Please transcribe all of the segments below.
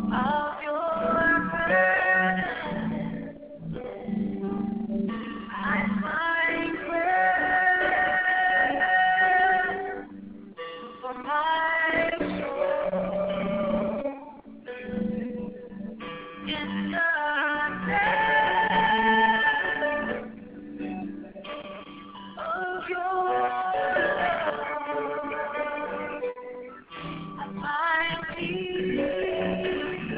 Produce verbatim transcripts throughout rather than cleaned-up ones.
of your presence. I find rest for my soul in the presence of your love. I find peace,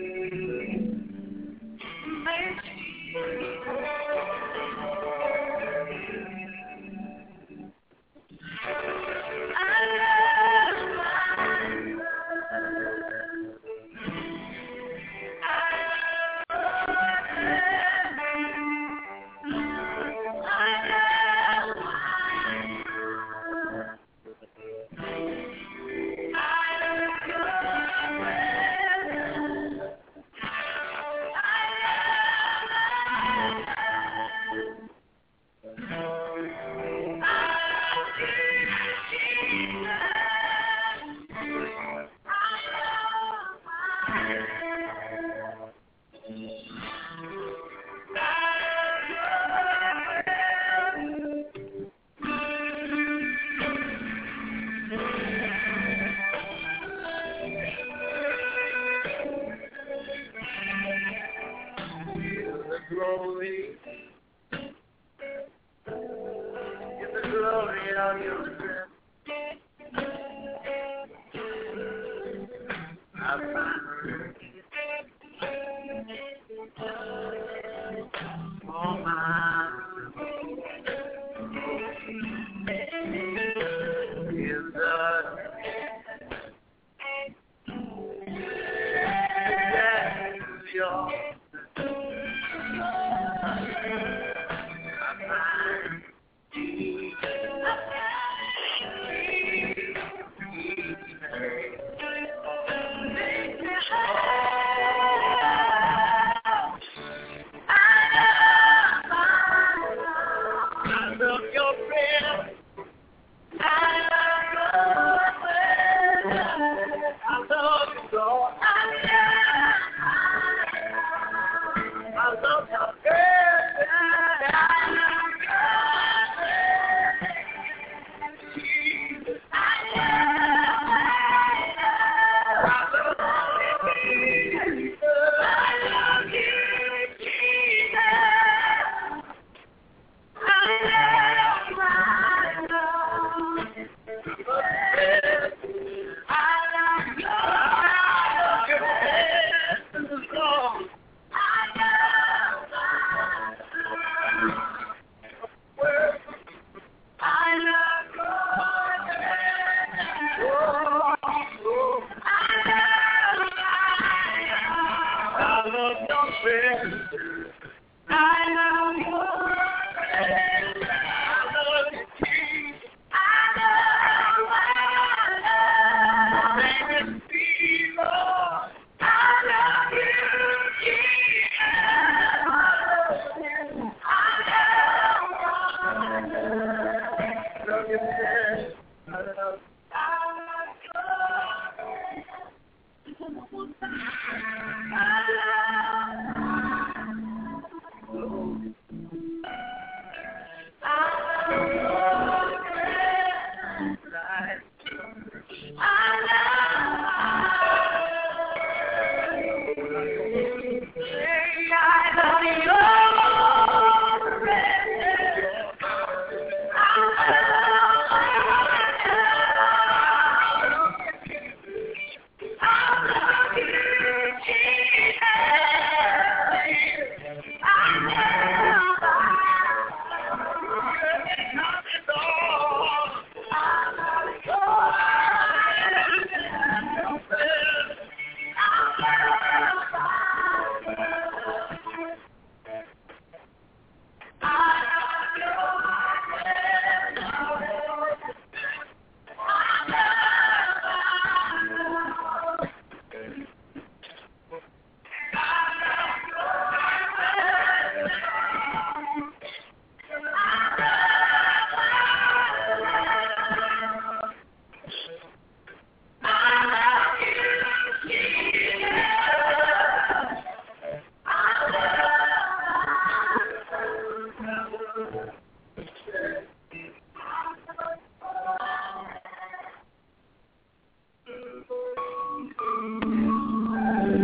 mercy. I love my love. I love I love I love your presence. I Glory, in the glory of your presence, I find all my is the your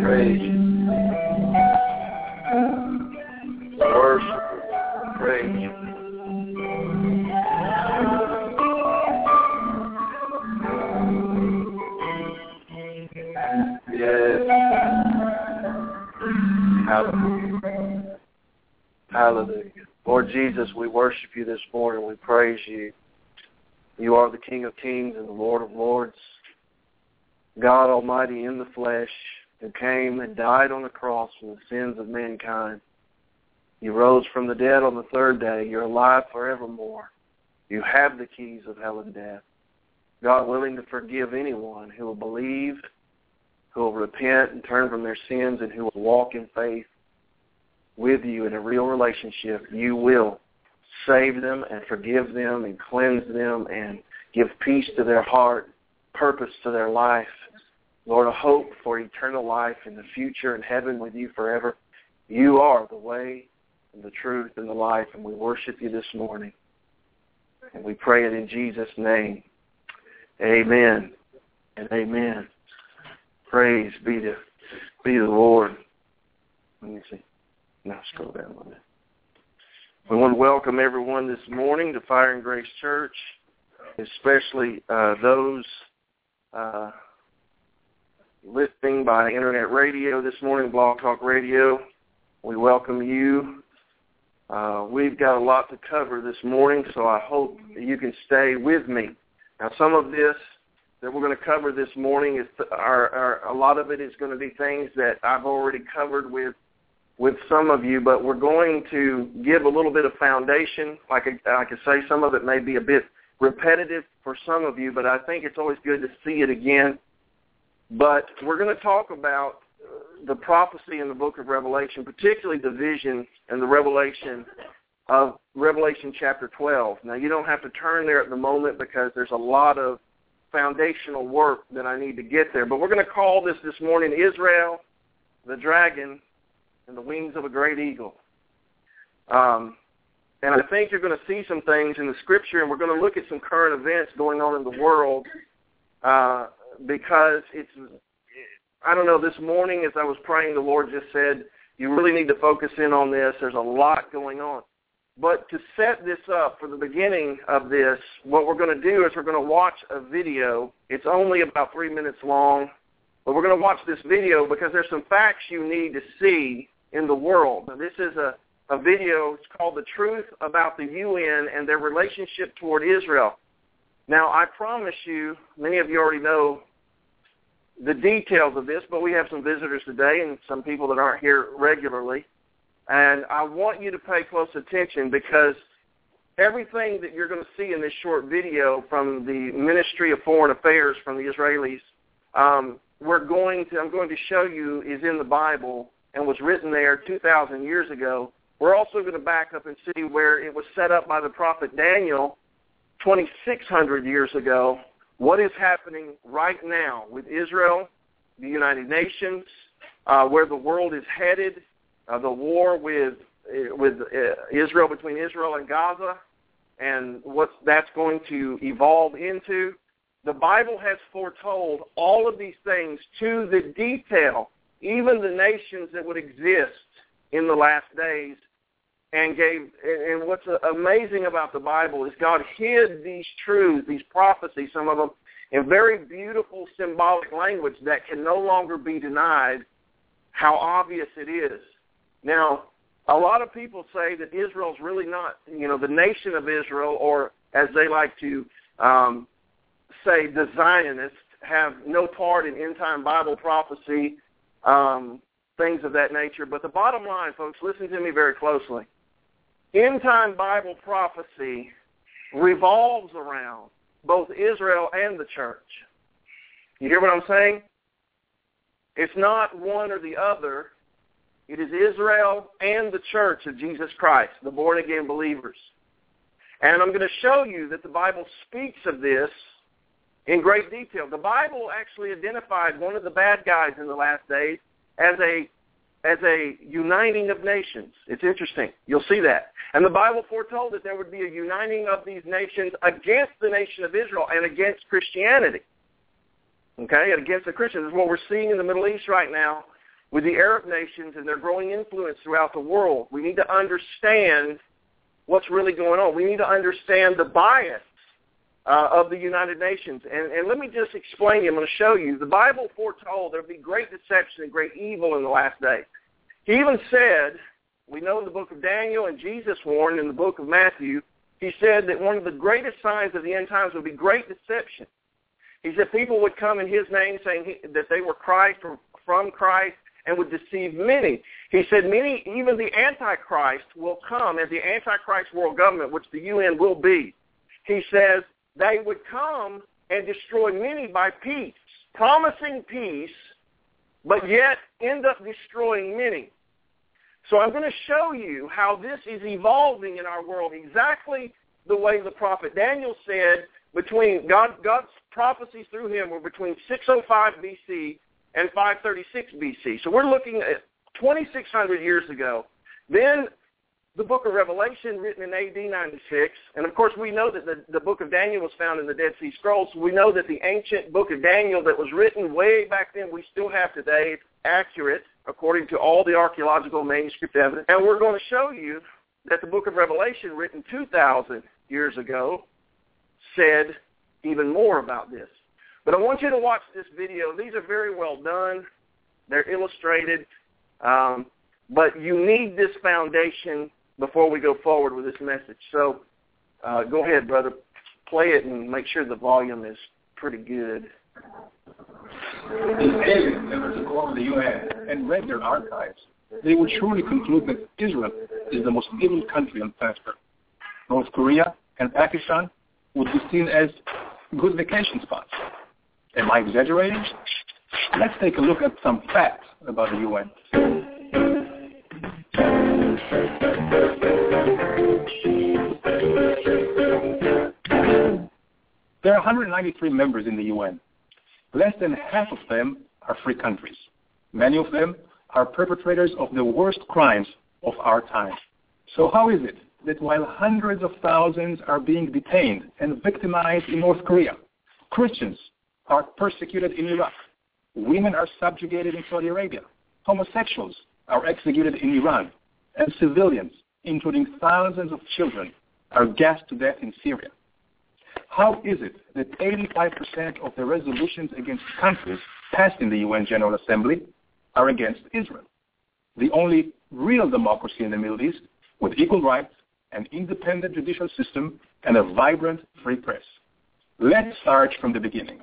Praise you. Worship you. Praise you. Yes. Hallelujah. Hallelujah. Lord Jesus, we worship you this morning. We praise you. You are the King of kings and the Lord of lords. God Almighty in the flesh, who came and died on the cross for the sins of mankind. You rose from the dead on the third day. You're alive forevermore. You have the keys of hell and death. God willing to forgive anyone who will believe, who will repent and turn from their sins, and who will walk in faith with you in a real relationship. You will save them and forgive them and cleanse them and give peace to their heart, purpose to their life. Lord, a hope for eternal life in the future in heaven with you forever. You are the way and the truth and the life, and we worship you this morning. And we pray it in Jesus' name. Amen and amen. Praise be to, be to the Lord. Let me see. Now scroll down a little bit. We want to welcome everyone this morning to Fire and Grace Church, especially uh, those uh, listening by internet radio this morning, Blog Talk Radio. We welcome you. Uh, we've got a lot to cover this morning, so I hope you can stay with me. Now, some of this that we're going to cover this morning, is our, our, a lot of it is going to be things that I've already covered with with some of you, but we're going to give a little bit of foundation. Like I, I could say, some of it may be a bit repetitive for some of you, but I think it's always good to see it again. But we're going to talk about the prophecy in the book of Revelation, particularly the vision and the revelation of Revelation chapter twelve. Now, you don't have to turn there at the moment because there's a lot of foundational work that I need to get there. But we're going to call this this morning Israel, the Dragon, and the Wings of a Great Eagle. Um, and I think you're going to see some things in the Scripture, and we're going to look at some current events going on in the world uh, because it's, I don't know, this morning as I was praying, the Lord just said, you really need to focus in on this. There's a lot going on. But to set this up for the beginning of this, what we're going to do is we're going to watch a video. It's only about three minutes long, but we're going to watch this video because there's some facts you need to see in the world. Now, this is a, a video. It's called The Truth About the U N and Their Relationship Toward Israel. Now, I promise you, many of you already know the details of this, but we have some visitors today and some people that aren't here regularly. And I want you to pay close attention because everything that you're going to see in this short video from the Ministry of Foreign Affairs from the Israelis, um, we're going to, I'm going to show you is in the Bible and was written there two thousand years ago. We're also going to back up and see where it was set up by the prophet Daniel twenty-six hundred years ago. What is happening right now with Israel, the United Nations, uh, where the world is headed, uh, the war with uh, with uh, Israel, between Israel and Gaza, and what that's going to evolve into. The Bible has foretold all of these things to the detail, even the nations that would exist in the last days, and gave. And what's amazing about the Bible is God hid these truths, these prophecies, some of them, in very beautiful symbolic language that can no longer be denied how obvious it is. Now, a lot of people say that Israel's really not, you know, the nation of Israel, or as they like to um, say, the Zionists, have no part in end-time Bible prophecy, um, things of that nature. But the bottom line, folks, listen to me very closely. End-time Bible prophecy revolves around both Israel and the church. You hear what I'm saying? It's not one or the other. It is Israel and the church of Jesus Christ, the born-again believers. And I'm going to show you that the Bible speaks of this in great detail. The Bible actually identified one of the bad guys in the last days as a as a uniting of nations. It's interesting. You'll see that. And the Bible foretold that there would be a uniting of these nations against the nation of Israel and against Christianity. Okay, and against the Christians. This is what we're seeing in the Middle East right now with the Arab nations and their growing influence throughout the world. We need to understand what's really going on. We need to understand the bias uh, of the United Nations. And, and let me just explain. I'm going to show you. The Bible foretold there would be great deception and great evil in the last days. He even said, we know in the book of Daniel, and Jesus warned in the book of Matthew, he said that one of the greatest signs of the end times would be great deception. He said people would come in his name saying he, that they were Christ or from Christ and would deceive many. He said many, even the Antichrist will come as the Antichrist world government, which the U N will be. He says they would come and destroy many by peace, promising peace, but yet end up destroying many. So I'm going to show you how this is evolving in our world, exactly the way the prophet Daniel said between God, God's prophecies through him were between six oh five B C and five thirty-six B C. So we're looking at twenty-six hundred years ago. Then the book of Revelation, written in A D ninety-six, and of course we know that the, the book of Daniel was found in the Dead Sea Scrolls. So we know that the ancient book of Daniel that was written way back then, we still have today. It's accurate according to all the archaeological manuscript evidence. And we're going to show you that the book of Revelation, written two thousand years ago, said even more about this. But I want you to watch this video. These are very well done. They're illustrated. Um, but you need this foundation before we go forward with this message. So uh, go ahead, brother. Play it and make sure the volume is pretty good. If aliens ever took over the U N and read their archives, they would surely conclude that Israel is the most evil country on planet Earth. North Korea and Pakistan would be seen as good vacation spots. Am I exaggerating? Let's take a look at some facts about the U N. There are one hundred ninety-three members in the U N. Less than half of them are free countries. Many of them are perpetrators of the worst crimes of our time. So how is it that while hundreds of thousands are being detained and victimized in North Korea, Christians are persecuted in Iraq, women are subjugated in Saudi Arabia, homosexuals are executed in Iran, and civilians, including thousands of children, are gassed to death in Syria? How is it that eighty-five percent of the resolutions against countries passed in the U N General Assembly are against Israel, the only real democracy in the Middle East with equal rights, an independent judicial system, and a vibrant free press? Let's start from the beginning.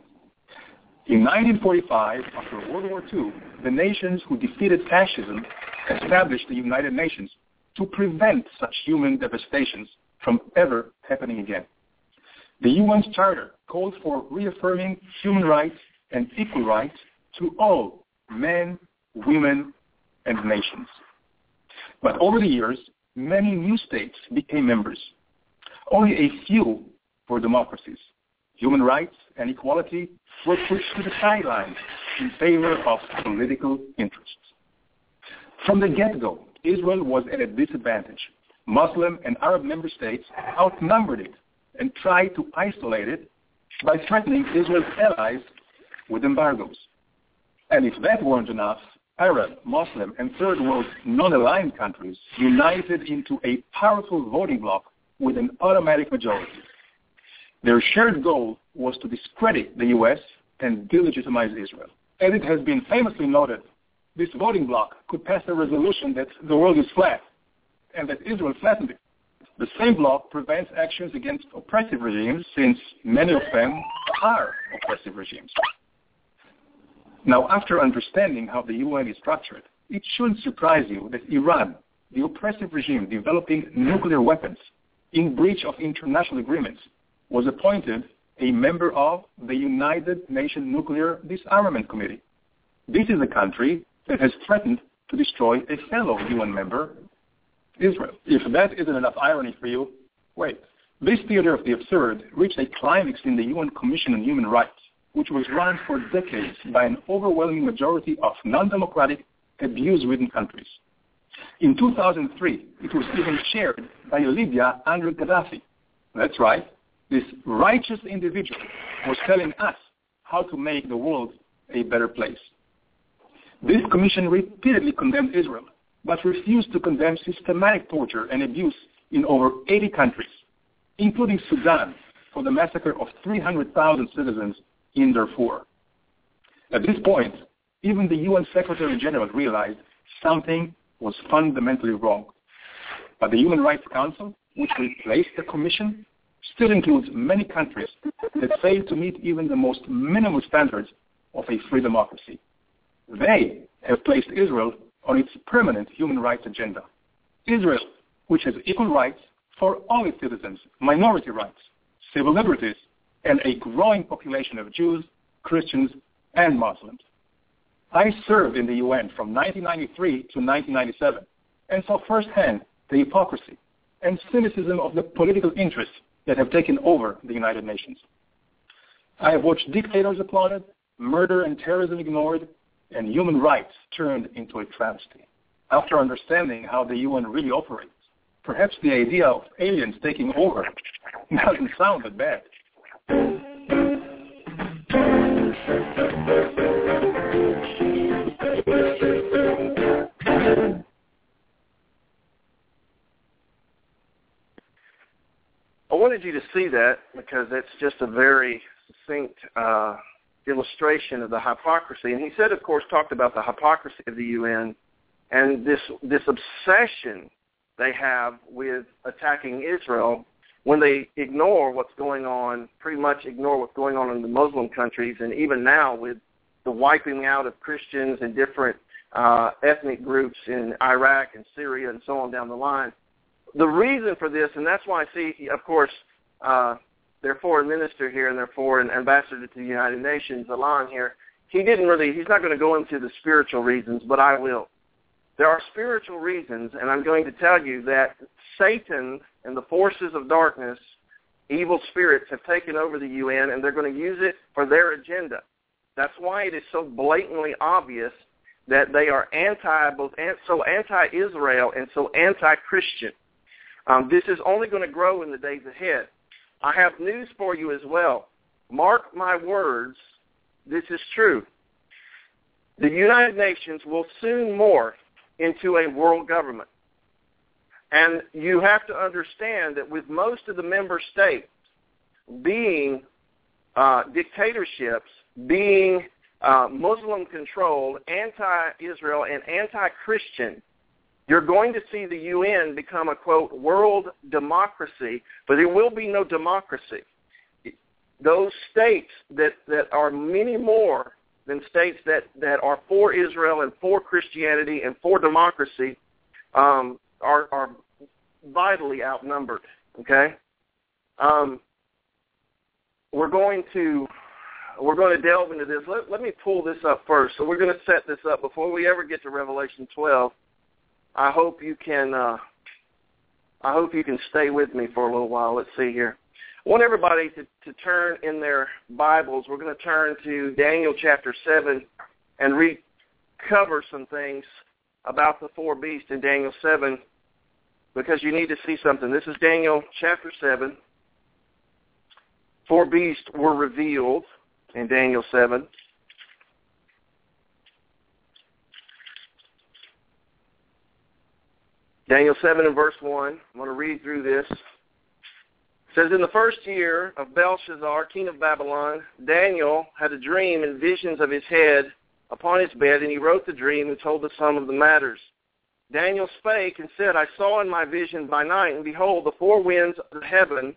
In nineteen forty-five, after World War Two, the nations who defeated fascism established the United Nations to prevent such human devastations from ever happening again. The U N's charter called for reaffirming human rights and equal rights to all men, women, and nations. But over the years, many new states became members. Only a few were democracies. Human rights and equality were pushed to the sidelines in favor of political interests. From the get-go, Israel was at a disadvantage. Muslim and Arab member states outnumbered it and tried to isolate it by threatening Israel's allies with embargoes. And if that weren't enough, Arab, Muslim, and Third World non-aligned countries united into a powerful voting bloc with an automatic majority. Their shared goal was to discredit the U S and delegitimize Israel. As it has been famously noted, this voting bloc could pass a resolution that the world is flat and that Israel flattened it. The same bloc prevents actions against oppressive regimes, since many of them are oppressive regimes. Now, after understanding how the U N is structured, it shouldn't surprise you that Iran, the oppressive regime developing nuclear weapons in breach of international agreements, was appointed a member of the United Nations Nuclear Disarmament Committee. This is a country that has threatened to destroy a fellow U N member, Israel. If that isn't enough irony for you, wait. This theater of the absurd reached a climax in the U N Commission on Human Rights, which was run for decades by an overwhelming majority of non-democratic, abuse-ridden countries. In two thousand three, it was even chaired by Libya under Gaddafi. That's right. This righteous individual was telling us how to make the world a better place. This commission repeatedly condemned Israel, but refused to condemn systematic torture and abuse in over eighty countries, including Sudan, for the massacre of three hundred thousand citizens in Darfur. At this point, even the U N Secretary General realized something was fundamentally wrong. But the Human Rights Council, which replaced the Commission, still includes many countries that fail to meet even the most minimal standards of a free democracy. They have placed Israel on its permanent human rights agenda. Israel, which has equal rights for all its citizens, minority rights, civil liberties, and a growing population of Jews, Christians, and Muslims. I served in the U N from nineteen ninety-three to nineteen ninety-seven and saw firsthand the hypocrisy and cynicism of the political interests that have taken over the United Nations. I have watched dictators applauded, murder and terrorism ignored, and human rights turned into a travesty. After understanding how the U N really operates, perhaps the idea of aliens taking over doesn't sound that bad. I wanted you to see that because it's just a very succinct uh, illustration of the hypocrisy. And he said, of course, talked about the hypocrisy of the U N and this this obsession they have with attacking Israel when they ignore what's going on, pretty much ignore what's going on in the Muslim countries, and even now with the wiping out of Christians and different uh, ethnic groups in Iraq and Syria and so on down the line. The reason for this, and that's why I see, of course, uh, their foreign minister here and their foreign ambassador to the United Nations, Alon here, he didn't really, he's not going to go into the spiritual reasons, but I will. There are spiritual reasons, and I'm going to tell you that Satan and the forces of darkness, evil spirits, have taken over the U N, and they're going to use it for their agenda. That's why it is so blatantly obvious that they are anti, both an, so anti-Israel and so anti-Christian. Um, this is only going to grow in the days ahead. I have news for you as well. Mark my words, this is true. The United Nations will soon morph into a world government. And you have to understand that with most of the member states being uh, dictatorships, being uh, Muslim-controlled, anti-Israel, and anti-Christian, you're going to see the U N become a, quote, world democracy, but there will be no democracy. Those states that, that are many more than states that, that are for Israel and for Christianity and for democracy um, are, are vitally outnumbered, okay? Um, we're going to we're going to delve into this. Let, let me pull this up first. So we're going to set this up before we ever get to Revelation twelve. I hope you can. Uh, I hope you can stay with me for a little while. Let's see here. I want everybody to, to turn in their Bibles. We're going to turn to Daniel chapter seven and recover some things about the four beasts in Daniel seven, because you need to see something. This is Daniel chapter seven. Four beasts were revealed in Daniel seven. Daniel seven and verse one. I'm going to read through this. It says, in the first year of Belshazzar, king of Babylon, Daniel had a dream and visions of his head upon his bed, and he wrote the dream and told the sum of the matters. Daniel spake and said, I saw in my vision by night, and behold, the four winds of heaven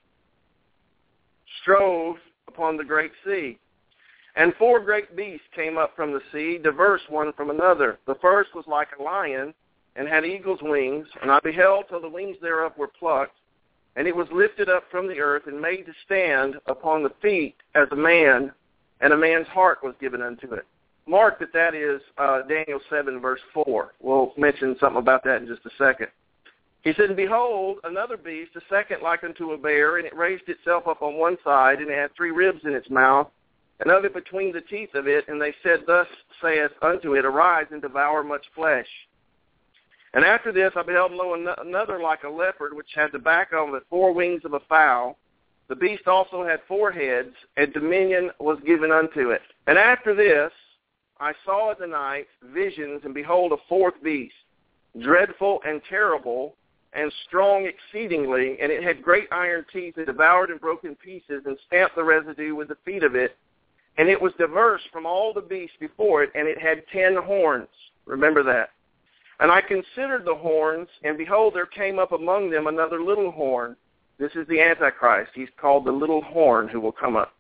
strove upon the great sea. And four great beasts came up from the sea, diverse one from another. The first was like a lion, and had eagle's wings, and I beheld till the wings thereof were plucked, and it was lifted up from the earth, and made to stand upon the feet as a man, and a man's heart was given unto it. Mark that that is uh, Daniel seven, verse four. We'll mention something about that in just a second. He said, and behold, another beast, a second like unto a bear, and it raised itself up on one side, and it had three ribs in its mouth, and of it between the teeth of it, and they said, thus saith unto it, arise and devour much flesh. And after this I beheld, lo, another like a leopard, which had the back of it four wings of a fowl. The beast also had four heads, and dominion was given unto it. And after this I saw in the night visions, and behold, a fourth beast, dreadful and terrible, and strong exceedingly, and it had great iron teeth, and devoured and broke in pieces, and stamped the residue with the feet of it. And it was diverse from all the beasts before it, and it had ten horns. Remember that. And I considered the horns, and behold, there came up among them another little horn. This is the Antichrist. He's called the little horn who will come up.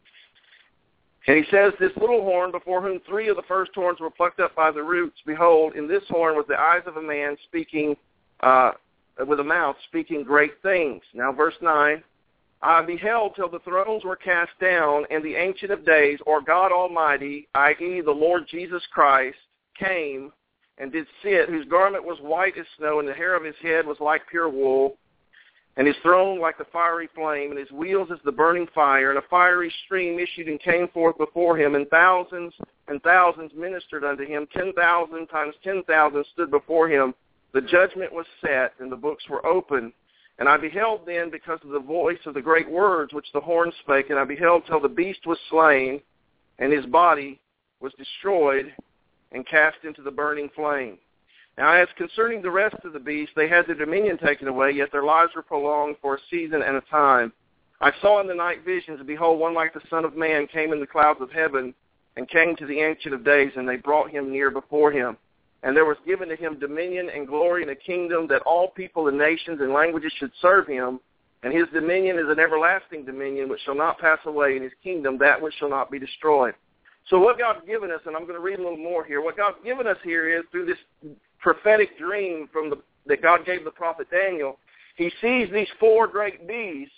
And he says, this little horn, before whom three of the first horns were plucked up by the roots, behold, in this horn was the eyes of a man speaking, uh, with a mouth speaking great things. Now, verse nine, I beheld till the thrones were cast down, and the Ancient of Days, or God Almighty, that is the Lord Jesus Christ, came and did sit, whose garment was white as snow, and the hair of his head was like pure wool, and his throne like the fiery flame, and his wheels as the burning fire, and a fiery stream issued and came forth before him, and thousands and thousands ministered unto him. Ten thousand times ten thousand stood before him. The judgment was set, and the books were opened. And I beheld then, because of the voice of the great words which the horn spake, and I beheld till the beast was slain, and his body was destroyed, and cast into the burning flame. Now, as concerning the rest of the beasts, they had their dominion taken away, yet their lives were prolonged for a season and a time. I saw in the night visions, and behold, one like the Son of Man came in the clouds of heaven, and came to the Ancient of Days, and they brought him near before him. And there was given to him dominion and glory and a kingdom, that all people and nations and languages should serve him. And his dominion is an everlasting dominion which shall not pass away, and his kingdom that which shall not be destroyed. So what God's given us, and I'm going to read a little more here, what God's given us here is through this prophetic dream from the, that God gave the prophet Daniel, he sees these four great beasts,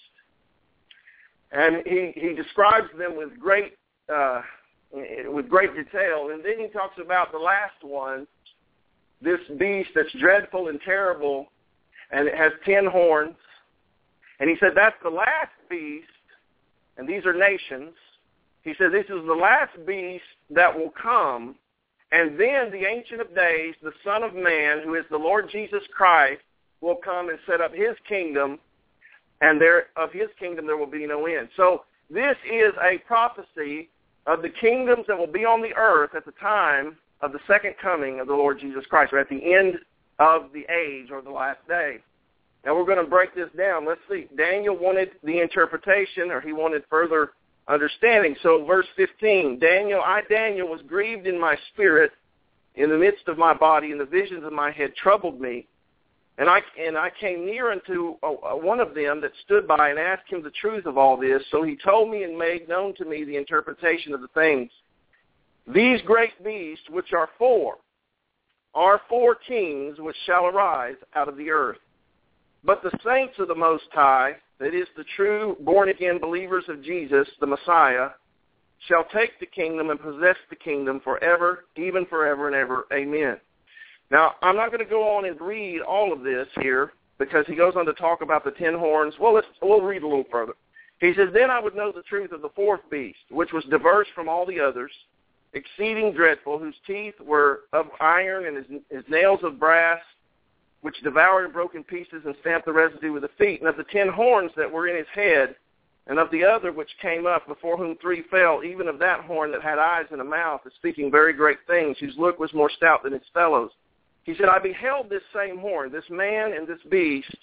and he, he describes them with great uh, with great detail. And then he talks about the last one, this beast that's dreadful and terrible, and it has ten horns. And he said that's the last beast, and these are nations. He said this is the last beast that will come, and then the Ancient of Days, the Son of Man, who is the Lord Jesus Christ, will come and set up his kingdom, and there of his kingdom there will be no end. So this is a prophecy of the kingdoms that will be on the earth at the time of the second coming of the Lord Jesus Christ, or at the end of the age, or the last day. Now we're going to break this down. Let's see. Daniel wanted the interpretation, or he wanted further understanding. So verse fifteen, Daniel, I, Daniel, was grieved in my spirit in the midst of my body, and the visions of my head troubled me. And I and I came near unto uh, one of them that stood by, and asked him the truth of all this. So he told me and made known to me the interpretation of the things. These great beasts, which are four, are four kings which shall arise out of the earth. But the saints of the Most High, that is the true born-again believers of Jesus, the Messiah, shall take the kingdom and possess the kingdom forever, even forever and ever. Amen. Now, I'm not going to go on and read all of this here, because he goes on to talk about the ten horns. Well, let's, we'll read a little further. He says, then I would know the truth of the fourth beast, which was diverse from all the others, exceeding dreadful, whose teeth were of iron, and his, his nails of brass, which devoured and broke in pieces, and stamped the residue with the feet. And of the ten horns that were in his head, and of the other which came up, before whom three fell, even of that horn that had eyes and a mouth, is speaking very great things, whose look was more stout than its fellows. He said, I beheld this same horn, this man and this beast,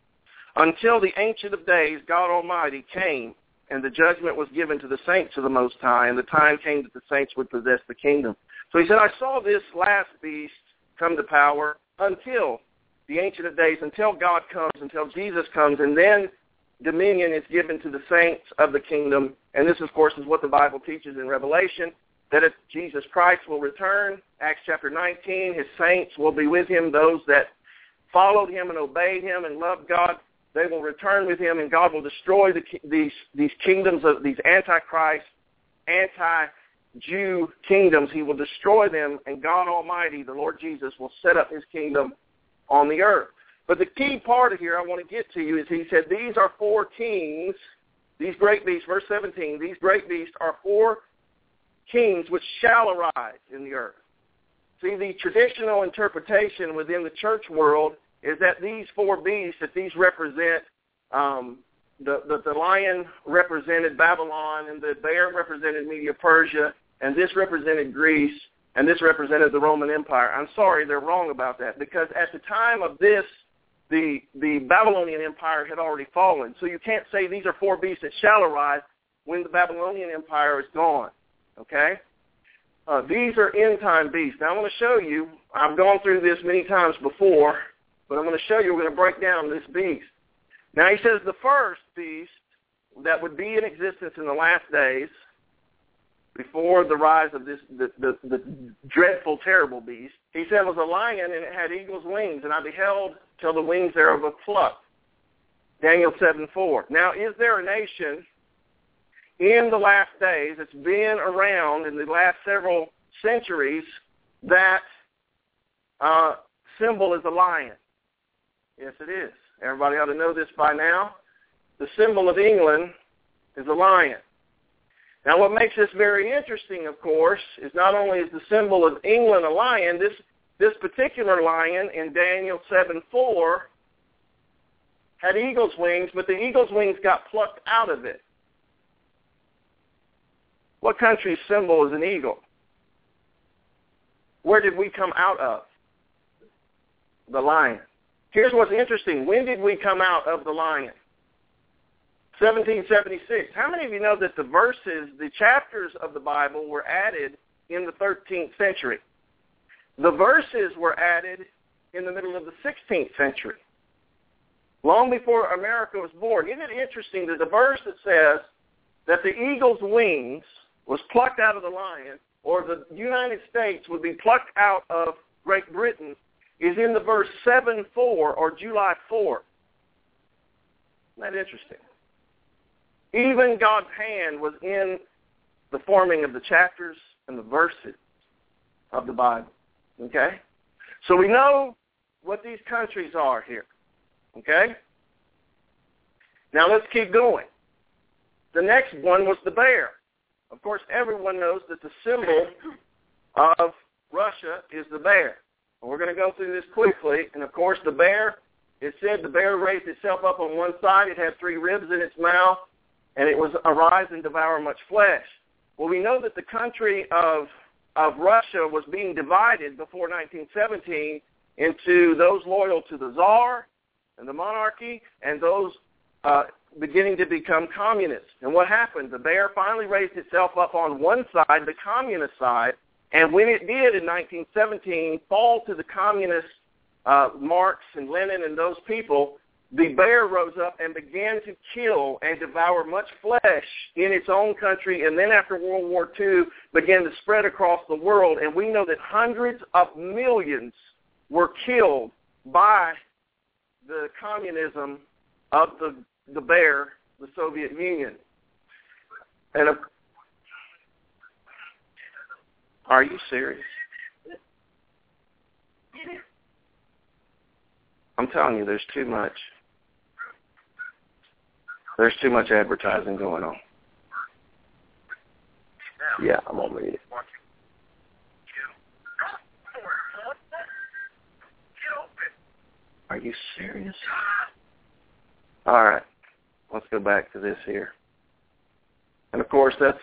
until the Ancient of Days, God Almighty, came, and the judgment was given to the saints of the Most High, and the time came that the saints would possess the kingdom. So he said, I saw this last beast come to power until the Ancient of Days, until God comes, until Jesus comes, and then dominion is given to the saints of the kingdom. And this, of course, is what the Bible teaches in Revelation, that if Jesus Christ will return, Acts chapter nineteen, his saints will be with him, those that followed him and obeyed him and loved God. They will return with him, and God will destroy the, these, these kingdoms, of these antichrist, anti-Jew kingdoms. He will destroy them, and God Almighty, the Lord Jesus, will set up his kingdom on the earth. But the key part of here I want to get to you is he said, these are four kings, these great beasts, verse seventeen, these great beasts are four kings which shall arise in the earth. See, the traditional interpretation within the church world is that these four beasts, that these represent, um, the, the, the lion represented Babylon, and the bear represented Media-Persia, and this represented Greece, and this represented the Roman Empire. I'm sorry, they're wrong about that, because at the time of this, the the Babylonian Empire had already fallen. So you can't say these are four beasts that shall arise when the Babylonian Empire is gone, okay? Uh, these are end-time beasts. Now, I'm going to show you, I've gone through this many times before, but I'm going to show you, we're going to break down this beast. Now, he says the first beast that would be in existence in the last days, before the rise of this the, the, the dreadful, terrible beast, he said was a lion, and it had eagle's wings, and I beheld till the wings thereof were plucked. Daniel seven four. Now, is there a nation in the last days that's been around in the last several centuries that uh, symbol is a lion? Yes, it is. Everybody ought to know this by now. The symbol of England is a lion. Now, what makes this very interesting, of course, is not only is the symbol of England a lion, this, this particular lion in Daniel seven four had eagle's wings, but the eagle's wings got plucked out of it. What country's symbol is an eagle? Where did we come out of? The lion. Here's what's interesting. When did we come out of the lion? seventeen seventy-six. How many of you know that the verses, the chapters of the Bible were added in the thirteenth century? The verses were added in the middle of the sixteenth century, long before America was born. Isn't it interesting that the verse that says that the eagle's wings was plucked out of the lion, or the United States would be plucked out of Great Britain, is in the verse seven four or July fourth. Isn't that interesting? Even God's hand was in the forming of the chapters and the verses of the Bible. Okay? So we know what these countries are here. Okay? Now let's keep going. The next one was the bear. Of course, everyone knows that the symbol of Russia is the bear. And we're going to go through this quickly. And of course, the bear, it said the bear raised itself up on one side. It had three ribs in its mouth, and it was arise and devour much flesh. Well, we know that the country of of Russia was being divided before nineteen seventeen into those loyal to the Tsar and the monarchy and those uh, beginning to become communists. And what happened? The bear finally raised itself up on one side, the communist side, and when it did in nineteen seventeen fall to the communist uh, Marx and Lenin and those people, the bear rose up and began to kill and devour much flesh in its own country, and then after World War Two began to spread across the world. And we know that hundreds of millions were killed by the communism of the, the bear, the Soviet Union. And a, are you serious? I'm telling you, there's too much. There's too much advertising going on. Yeah, I'm going to read it. Are you serious? All right. Let's go back to this here. And, of course, that's...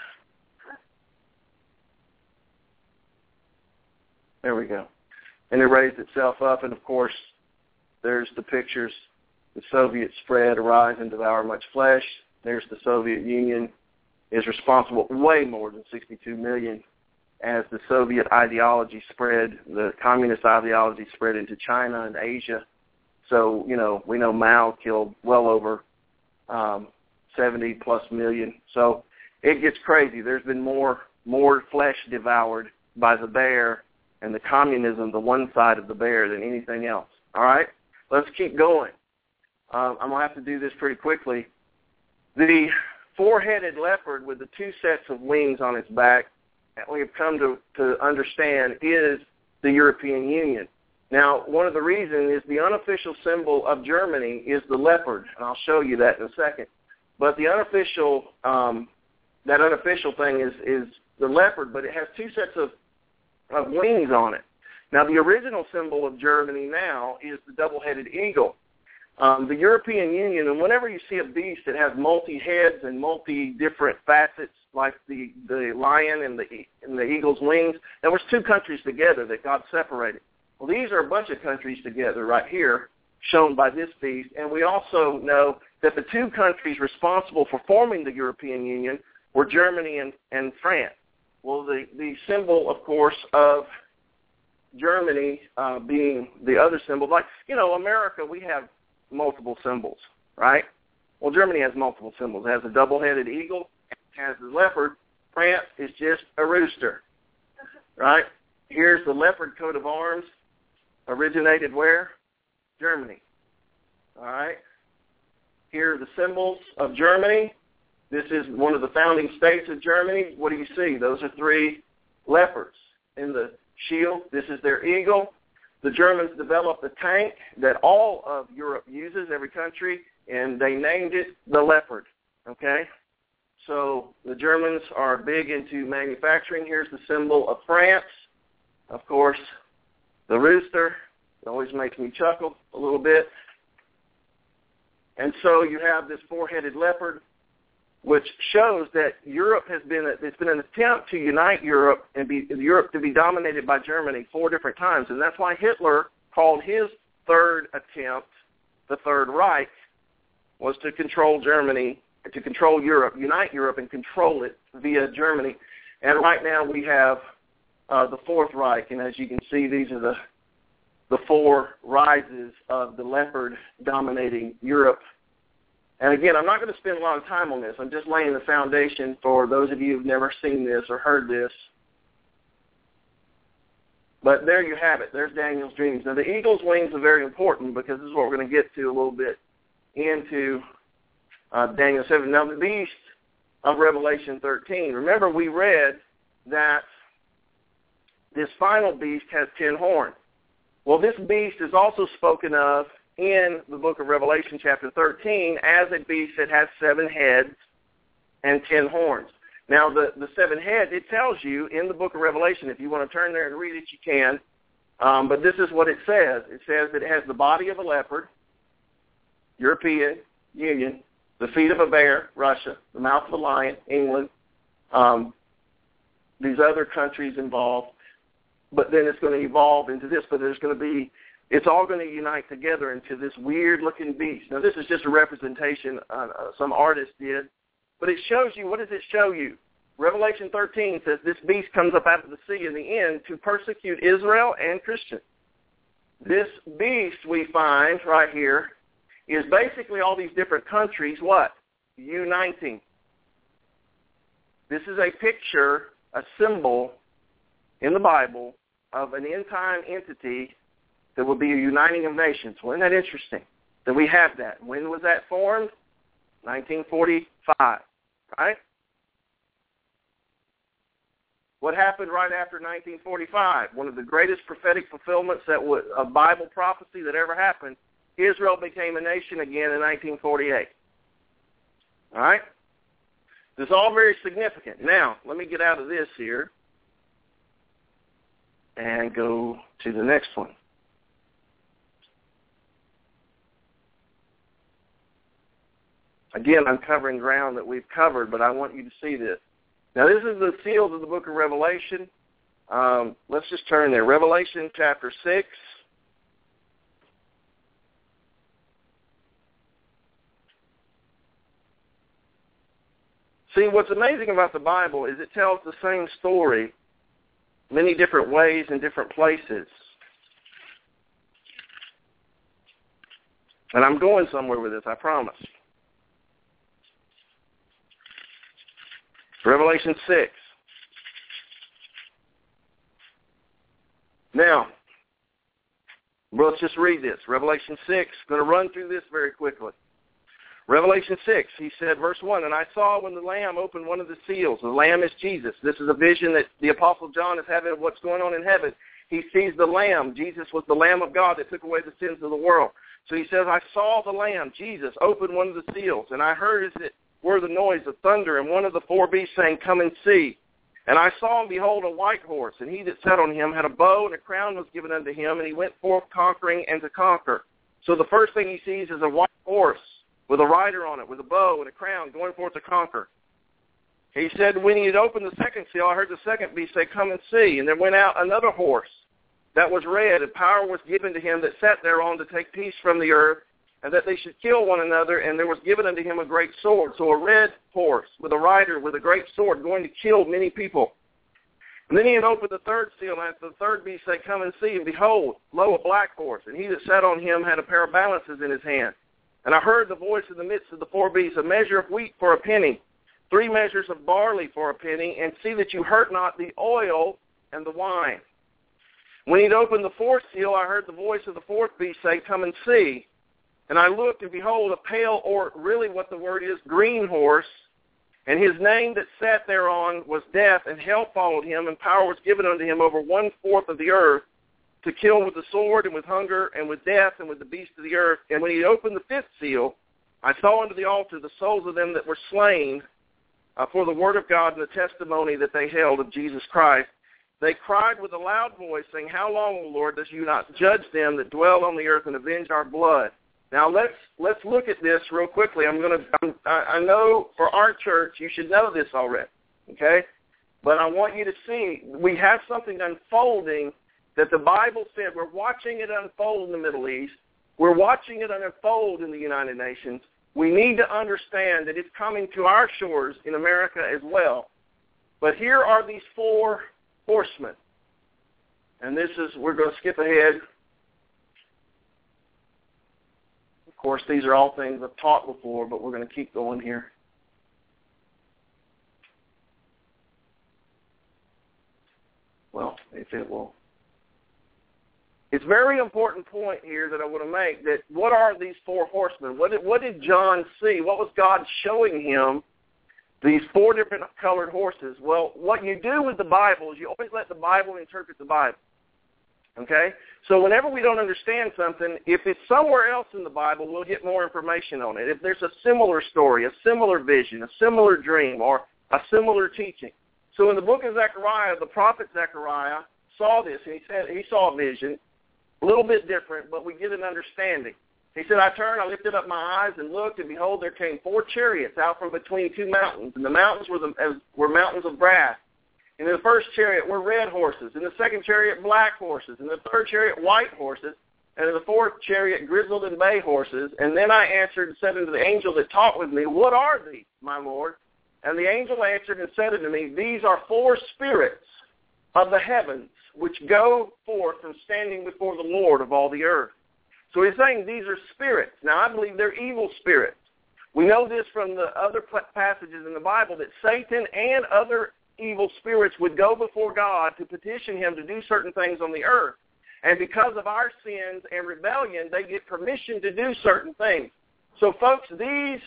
There we go. And it raised itself up, and, of course, there's the pictures. The Soviet spread, arise and devour much flesh. There's the Soviet Union is responsible way more than sixty-two million as the Soviet ideology spread, the communist ideology spread into China and Asia. So, you know, we know Mao killed well over um, seventy plus million. So it gets crazy. There's been more more flesh devoured by the bear and the communism, the one side of the bear, than anything else. All right? Let's keep going. Uh, I'm going to have to do this pretty quickly. The four-headed leopard with the two sets of wings on its back that we have come to, to understand is the European Union. Now, one of the reasons is the unofficial symbol of Germany is the leopard, and I'll show you that in a second. But the unofficial, um, that unofficial thing is, is the leopard, but it has two sets of, of wings on it. Now, the original symbol of Germany now is the double-headed eagle. Um, the European Union, and whenever you see a beast that has multi-heads and multi-different facets like the, the lion and the, and the eagle's wings. There was two countries together that God separated. Well, these are a bunch of countries together right here, shown by this beast. And we also know that the two countries responsible for forming the European Union were Germany and, and France. Well, the, the symbol, of course, of Germany uh, being the other symbol, like, you know, America, we have multiple symbols, right? Well, Germany has multiple symbols. It has a double-headed eagle, it has a leopard. France is just a rooster, right? Here's the leopard coat of arms, originated where? Germany, all right? Here are the symbols of Germany. This is one of the founding states of Germany. What do you see? Those are three leopards in the shield. This is their eagle. The Germans developed a tank that all of Europe uses, every country, and they named it the Leopard, okay? So the Germans are big into manufacturing. Here's the symbol of France. Of course, the rooster. It always makes me chuckle a little bit. And so you have this four-headed leopard, which shows that Europe has been, it's been an attempt to unite Europe and be, Europe to be dominated by Germany four different times. And that's why Hitler called his third attempt, the Third Reich, was to control Germany, to control Europe, unite Europe and control it via Germany. And right now we have uh, the Fourth Reich. And as you can see, these are the, the four rises of the leopard dominating Europe. And again, I'm not going to spend a lot of time on this. I'm just laying the foundation for those of you who've never seen this or heard this. But there you have it. There's Daniel's dreams. Now, the eagle's wings are very important because this is what we're going to get to a little bit into uh, Daniel seven. Now, the beast of Revelation thirteen. Remember, we read that this final beast has ten horns. Well, this beast is also spoken of in the book of Revelation chapter thirteen as a beast that has seven heads and ten horns. Now, the, the seven heads, it tells you in the book of Revelation, if you want to turn there and read it, you can. Um, but this is what it says. It says that it has the body of a leopard, European Union, the feet of a bear, Russia, the mouth of a lion, England, um, these other countries involved. But then it's going to evolve into this, but there's going to be it's all going to unite together into this weird-looking beast. Now, this is just a representation uh, uh, some artist did, but it shows you, what does it show you? Revelation thirteen says this beast comes up out of the sea in the end to persecute Israel and Christians. This beast we find right here is basically all these different countries, what? Uniting. This is a picture, a symbol in the Bible of an end-time entity that will be a uniting of nations. Well, isn't that interesting that we have that? When was that formed? nineteen forty-five, right? What happened right after nineteen forty-five? One of the greatest prophetic fulfillments that was a Bible prophecy that ever happened. Israel became a nation again in nineteen forty-eight. All right? This is all very significant. Now, let me get out of this here and go to the next one. Again, I'm covering ground that we've covered, but I want you to see this. Now, this is the seals of the book of Revelation. Um, let's just turn there. Revelation chapter six. See, what's amazing about the Bible is it tells the same story many different ways in different places. And I'm going somewhere with this, I promise. Revelation six. Now, let's just read this. Revelation six. Going to run through this very quickly. Revelation six, he said, verse one, and I saw when the Lamb opened one of the seals. The Lamb is Jesus. This is a vision that the Apostle John is having of what's going on in heaven. He sees the Lamb. Jesus was the Lamb of God that took away the sins of the world. So he says, I saw the Lamb, Jesus, open one of the seals, and I heard as it were the noise of thunder, and one of the four beasts saying, come and see. And I saw and behold a white horse, and he that sat on him had a bow, and a crown was given unto him, and he went forth conquering and to conquer. So the first thing he sees is a white horse with a rider on it, with a bow and a crown, going forth to conquer. He said, when he had opened the second seal, I heard the second beast say, come and see. And there went out another horse that was red, and power was given to him that sat thereon to take peace from the earth, and that they should kill one another, and there was given unto him a great sword. So a red horse with a rider with a great sword going to kill many people. And then he had opened the third seal, and the third beast said, come and see. And behold, lo, a black horse, and he that sat on him had a pair of balances in his hand. And I heard the voice in the midst of the four beasts, a measure of wheat for a penny, three measures of barley for a penny, and see that you hurt not the oil and the wine. When he'd opened the fourth seal, I heard the voice of the fourth beast say, come and see. And I looked, and behold, a pale, or really what the word is, green horse, and his name that sat thereon was Death, and hell followed him, and power was given unto him over one-fourth of the earth, to kill with the sword, and with hunger, and with death, and with the beasts of the earth. And when he opened the fifth seal, I saw unto the altar the souls of them that were slain uh, for the word of God and the testimony that they held of Jesus Christ. They cried with a loud voice, saying, how long, O Lord, does you not judge them that dwell on the earth and avenge our blood? Now let's let's look at this real quickly. I'm going to. I know for our church you should know this already, okay? But I want you to see we have something unfolding that the Bible said. We're watching it unfold in the Middle East. We're watching it unfold in the United Nations. We need to understand that it's coming to our shores in America as well. But here are these four horsemen, and this is we're going to skip ahead. Of course, these are all things I've taught before, but we're going to keep going here. Well, if it will. It's a very important point here that I want to make, that what are these four horsemen? What did, what did John see? What was God showing him? These four different colored horses. Well, what you do with the Bible is you always let the Bible interpret the Bible. Okay? So whenever we don't understand something, if it's somewhere else in the Bible, we'll get more information on it. If there's a similar story, a similar vision, a similar dream, or a similar teaching. So in the book of Zechariah, the prophet Zechariah saw this, and he said he saw a vision, a little bit different, but we get an understanding. He said, I turned, I lifted up my eyes and looked, and behold, there came four chariots out from between two mountains, and the mountains were, the, were mountains of brass. And in the first chariot were red horses, in the second chariot black horses, in the third chariot white horses, and in the fourth chariot grizzled and bay horses. And then I answered and said unto the angel that talked with me, what are these, my Lord? And the angel answered and said unto me, these are four spirits of the heavens, which go forth from standing before the Lord of all the earth. So he's saying these are spirits. Now, I believe they're evil spirits. We know this from the other passages in the Bible, that Satan and other evil spirits would go before God to petition him to do certain things on the earth. And because of our sins and rebellion, they get permission to do certain things. So, folks, these,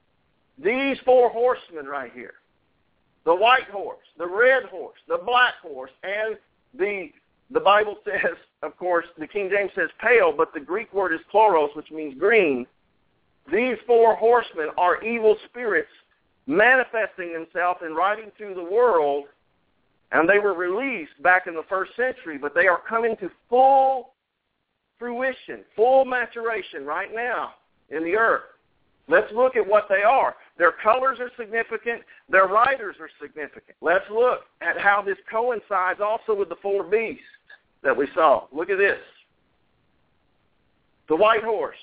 these four horsemen right here, the white horse, the red horse, the black horse, and the, the Bible says, of course, the King James says pale, but the Greek word is chloros, which means green. These four horsemen are evil spirits manifesting themselves and riding through the world, and they were released back in the first century, but they are coming to full fruition, full maturation right now in the earth. Let's look at what they are. Their colors are significant. Their riders are significant. Let's look at how this coincides also with the four beasts that we saw. Look at this. The white horse.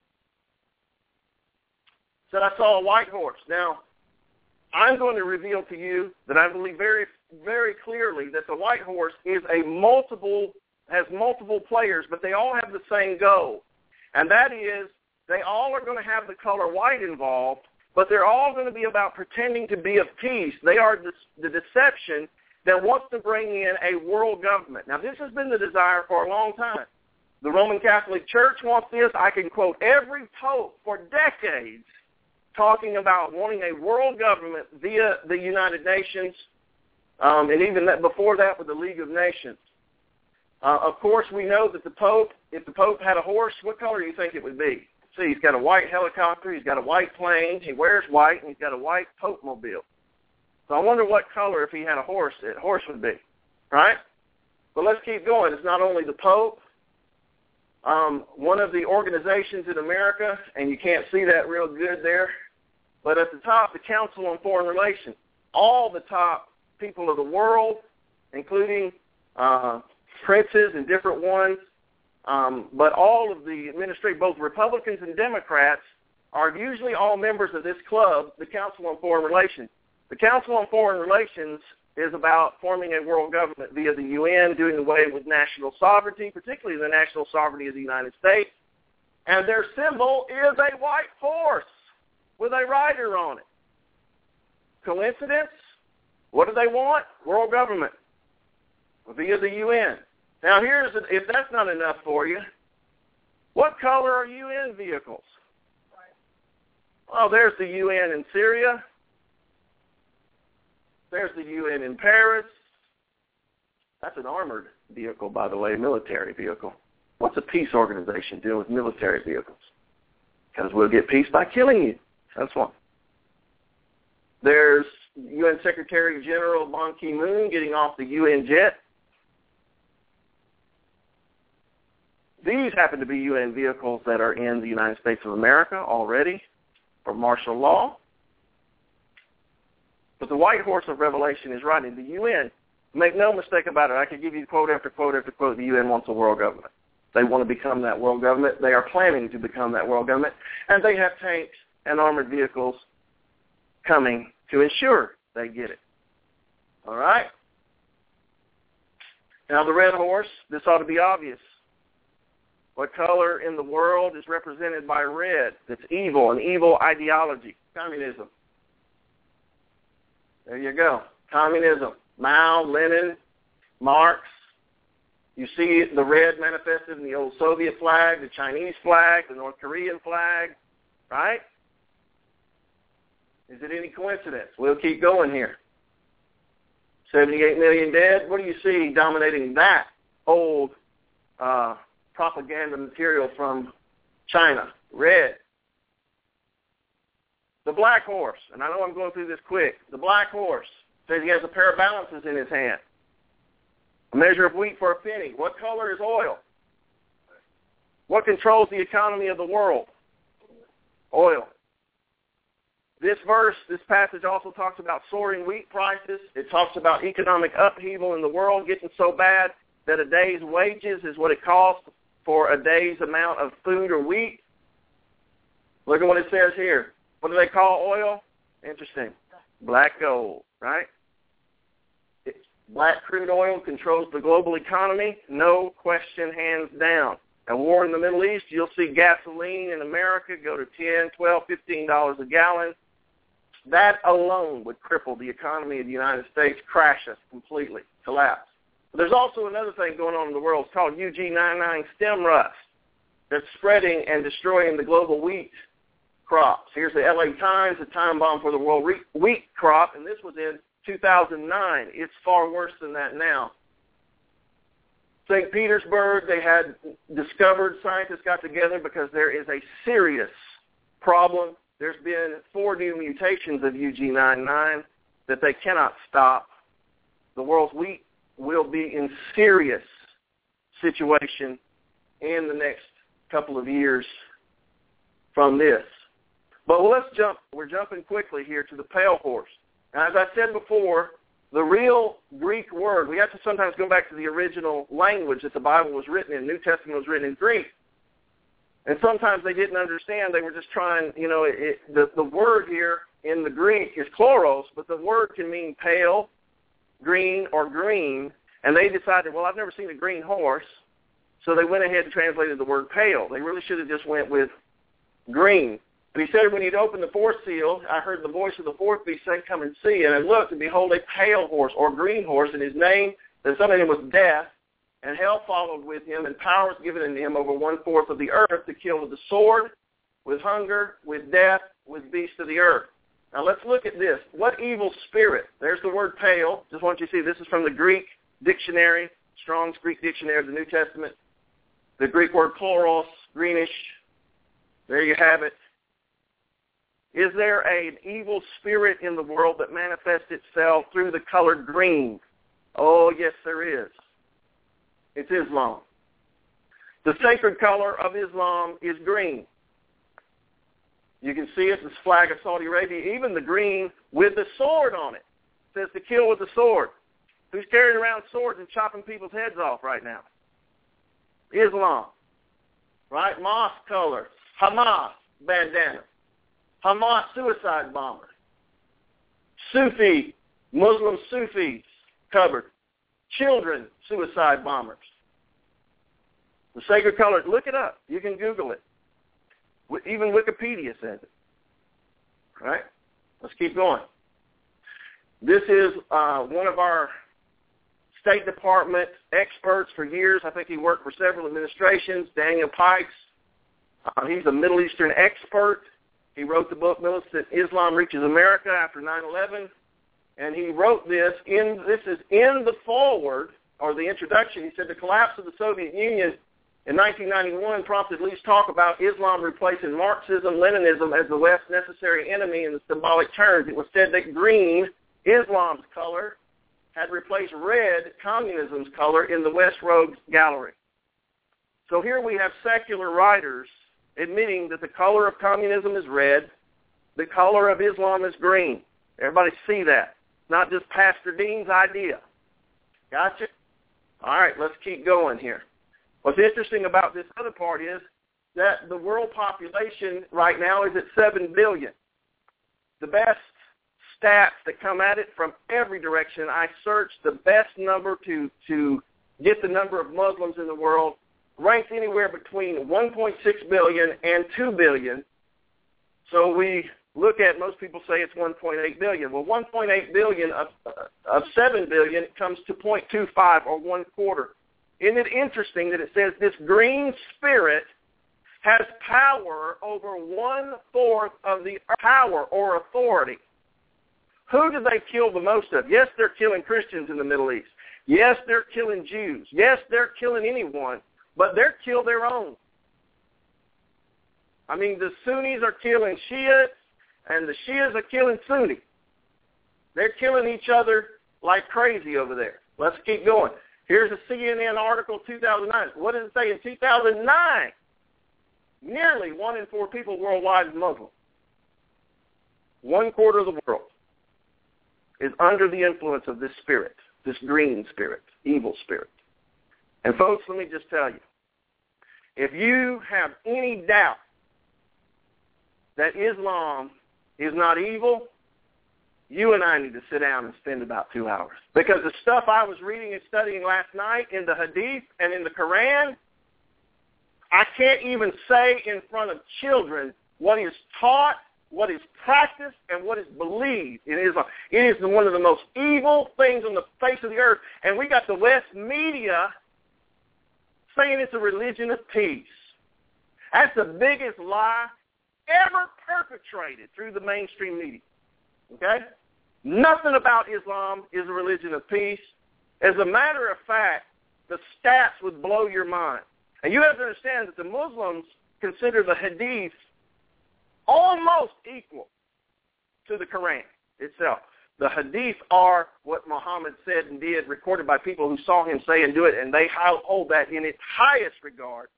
Said, I saw a white horse. Now, I'm going to reveal to you that I believe very, very clearly that the white horse is a multiple, has multiple players, but they all have the same goal. And that is, they all are going to have the color white involved, but they're all going to be about pretending to be of peace. They are the, the deception that wants to bring in a world government. Now, this has been the desire for a long time. The Roman Catholic Church wants this. I can quote every pope for decades talking about wanting a world government via the United Nations, um, and even that before that with the League of Nations. Uh, of course, we know that the Pope, if the Pope had a horse, what color do you think it would be? See, he's got a white helicopter, he's got a white plane, he wears white, and he's got a white Pope mobile. So I wonder what color, if he had a horse, that horse would be, right? But let's keep going. It's not only the Pope. Um, one of the organizations in America, and you can't see that real good there, but at the top, the Council on Foreign Relations. all the top people of the world, including uh, princes and different ones. Um, but all of the administrators, both Republicans and Democrats, are usually all members of this club, the Council on Foreign Relations. The Council on Foreign Relations is about forming a world government via the U N, doing away with national sovereignty, particularly the national sovereignty of the United States. And their symbol is a white horse with a rider on it. Coincidence? What do they want? World government via the U N. Now, here's a, if that's not enough for you, what color are U N vehicles? Oh, there's the U N in Syria. There's the U N in Paris. That's an armored vehicle, by the way, a military vehicle. What's a peace organization doing with military vehicles? Because we'll get peace by killing you. That's one. There's U N Secretary General Ban Ki-moon getting off the U N jet. These happen to be U N vehicles that are in the United States of America already for martial law. But the white horse of Revelation is right in the U N. Make no mistake about it. I could give you quote after quote after quote. The U N wants a world government. They want to become that world government. They are planning to become that world government. And they have tanks and armored vehicles coming to ensure they get it. All right? Now the red horse, this ought to be obvious. What color in the world is represented by red? It's evil, an evil ideology. Communism. There you go. Communism. Mao, Lenin, Marx. You see the red manifested in the old Soviet flag, the Chinese flag, the North Korean flag, right? Is it any coincidence? We'll keep going here. seventy-eight million dead. What do you see dominating that old uh, propaganda material from China? Red. The black horse, and I know I'm going through this quick. The black horse says he has a pair of balances in his hand. A measure of wheat for a penny. What color is oil? What controls the economy of the world? Oil. This verse, this passage also talks about soaring wheat prices. It talks about economic upheaval in the world getting so bad that a day's wages is what it costs for a day's amount of food or wheat. Look at what it says here. What do they call oil? Interesting. Black gold, right? Black crude oil controls the global economy. No question, hands down. A war in the Middle East, you'll see gasoline in America go to ten, twelve, fifteen dollars a gallon. That alone would cripple the economy of the United States, crash us completely, collapse. But there's also another thing going on in the world. It's called U G ninety-nine stem rust that's spreading and destroying the global wheat crops. Here's the L A Times, the time bomb for the world wheat crop, and this was in two thousand nine. It's far worse than that now. Saint Petersburg, they had discovered, scientists got together because there is a serious problem. There's been four new mutations of U G ninety-nine that they cannot stop. The world's wheat will be in serious situation in the next couple of years from this. But let's jump, we're jumping quickly here to the pale horse. Now, as I said before, the real Greek word, we have to sometimes go back to the original language that the Bible was written in. New Testament was written in Greek. And sometimes they didn't understand. They were just trying, you know, it, the, the word here in the Greek is chloros, but the word can mean pale, green, or green. And they decided, well, I've never seen a green horse. So they went ahead and translated the word pale. They really should have just went with green. But he said when he'd opened the fourth seal, I heard the voice of the fourth beast say, come and see. And I looked, and behold, a pale horse or green horse, and his name, the son of him was Death. And hell followed with him, and power was given unto him over one-fourth of the earth to kill with the sword, with hunger, with death, with beasts of the earth. Now let's look at this. What evil spirit? There's the word pale. Just want you to see this is from the Greek dictionary, Strong's Greek dictionary of the New Testament. The Greek word chloros, greenish. There you have it. Is there an evil spirit in the world that manifests itself through the color green? Oh, yes, there is. It's Islam. The sacred color of Islam is green. You can see it, this flag of Saudi Arabia, even the green with the sword on it. says to kill with the sword. Who's carrying around swords and chopping people's heads off right now? Islam. Right? Moss color. Hamas bandana. Hamas suicide bomber. Sufi, Muslim Sufis covered. Children suicide bombers. The sacred colors, look it up. You can Google it. Even Wikipedia says it. All right? Let's keep going. This is uh, one of our State Department experts for years. I think he worked for several administrations, Daniel Pikes. Uh, he's a Middle Eastern expert. He wrote the book, Militant Islam Reaches America after nine eleven. And he wrote this, in this is in the foreword, or the introduction. He said the collapse of the Soviet Union in nineteen ninety-one prompted Lee's talk about Islam replacing Marxism, Leninism as the West's necessary enemy in the symbolic terms. It was said that green, Islam's color, had replaced red, communism's color, in the West Rogues Gallery. So here we have secular writers admitting that the color of communism is red, the color of Islam is green. Everybody see that. Not just Pastor Dean's idea. Gotcha? All right, let's keep going here. What's interesting about this other part is that the world population right now is at seven billion. The best stats that come at it from every direction, I searched the best number to, to get the number of Muslims in the world, ranked anywhere between one point six billion and two billion. So we look at, most people say it's one point eight billion. Well, one point eight billion of, uh, of seven billion comes to zero point two five, or one quarter. Isn't it interesting that it says this green spirit has power over one-fourth of the power or authority? Who do they kill the most of? Yes, they're killing Christians in the Middle East. Yes, they're killing Jews. Yes, they're killing anyone, but they're killing their own. I mean, the Sunnis are killing Shiites, and the Shias are killing Sunni. They're killing each other like crazy over there. Let's keep going. Here's a C N N article, two thousand nine. What does it say in two thousand nine? Nearly one in four people worldwide is Muslim. One quarter of the world is under the influence of this spirit, this green spirit, evil spirit. And folks, let me just tell you, if you have any doubt that Islam is not evil, you and I need to sit down and spend about two hours. Because the stuff I was reading and studying last night in the Hadith and in the Quran, I can't even say in front of children what is taught, what is practiced, and what is believed in Islam. It is one of the most evil things on the face of the earth. And we got the West media saying it's a religion of peace. That's the biggest lie ever perpetrated through the mainstream media. Okay? Nothing about Islam is a religion of peace. As a matter of fact, the stats would blow your mind. And you have to understand that the Muslims consider the Hadith almost equal to the Quran itself. The Hadith are what Muhammad said and did, recorded by people who saw him say and do it, and they hold that in its highest regard.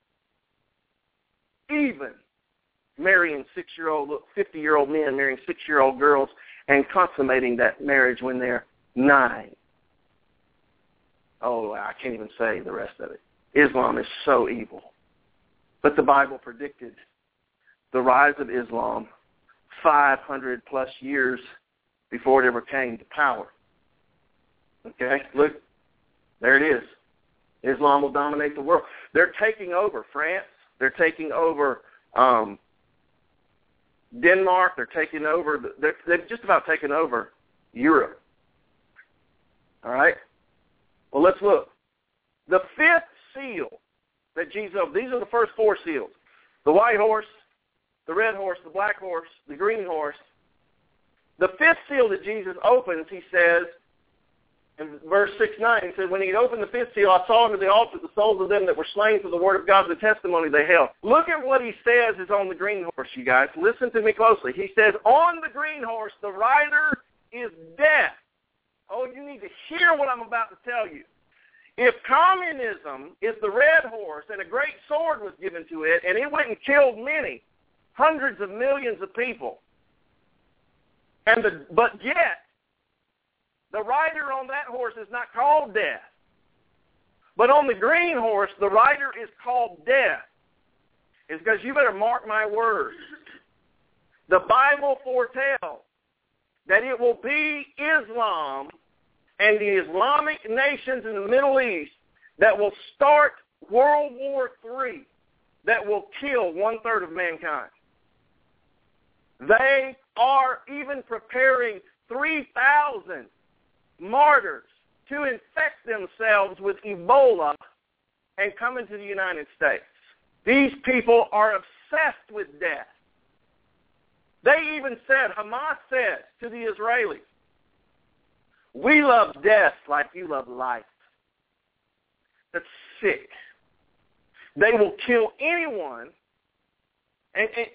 Even marrying six-year-old, fifty-year-old men, marrying six-year-old girls, and consummating that marriage when they're nine. Oh, I can't even say the rest of it. Islam is so evil. But the Bible predicted the rise of Islam five hundred plus years before it ever came to power. Okay, look, there it is. Islam will dominate the world. They're taking over France. They're taking over um, Denmark. They're taking over, they're, they've just about taken over Europe. All right? Well, let's look. The fifth seal that Jesus opened, these are the first four seals. The white horse, the red horse, the black horse, the green horse. The fifth seal that Jesus opens, he says, in verse six nine, he said, when he had opened the fifth seal, I saw under the altar the souls of them that were slain for the word of God, the testimony they held. Look at what he says is on the green horse, you guys. Listen to me closely. He says, on the green horse, the rider is death. Oh, you need to hear what I'm about to tell you. If communism is the red horse and a great sword was given to it, and it went and killed many, hundreds of millions of people, and the, but yet, the rider on that horse is not called Death. But on the green horse, the rider is called Death. It's because you better mark my words. The Bible foretells that it will be Islam and the Islamic nations in the Middle East that will start World War Three, that will kill one-third of mankind. They are even preparing three thousand martyrs to infect themselves with Ebola and come into the United States. These people are obsessed with death. They even said, Hamas said to the Israelis, we love death like you love life. That's sick. They will kill anyone. And, and,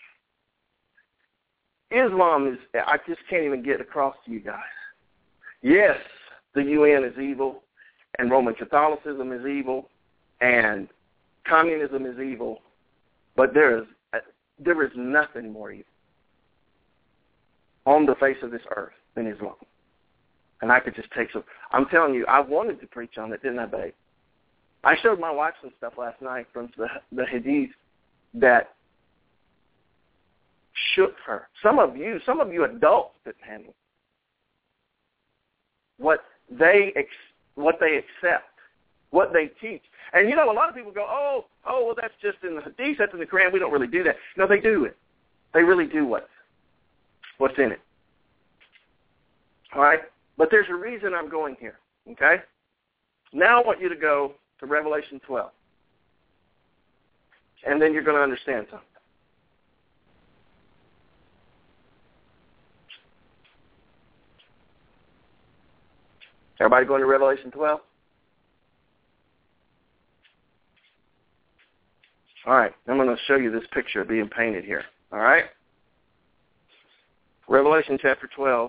Islam is, I just can't even get across to you guys. Yes, the U N is evil, and Roman Catholicism is evil, and communism is evil, but there is there is nothing more evil on the face of this earth than Islam. And I could just take some, I'm telling you, I wanted to preach on it, didn't I, babe? I showed my wife some stuff last night from the, the Hadith that shook her. Some of you, some of you adults didn't handle what they ex, what they accept, what they teach. And you know, a lot of people go, oh, oh, well, that's just in the Hadith, that's in the Quran. We don't really do that. No, they do it. They really do what what's in it. All right, but there's a reason I'm going here. Okay. Now I want you to go to Revelation twelve, and then you're going to understand something. Everybody going to Revelation twelve? All right, I'm going to show you this picture being painted here. All right? Revelation chapter twelve.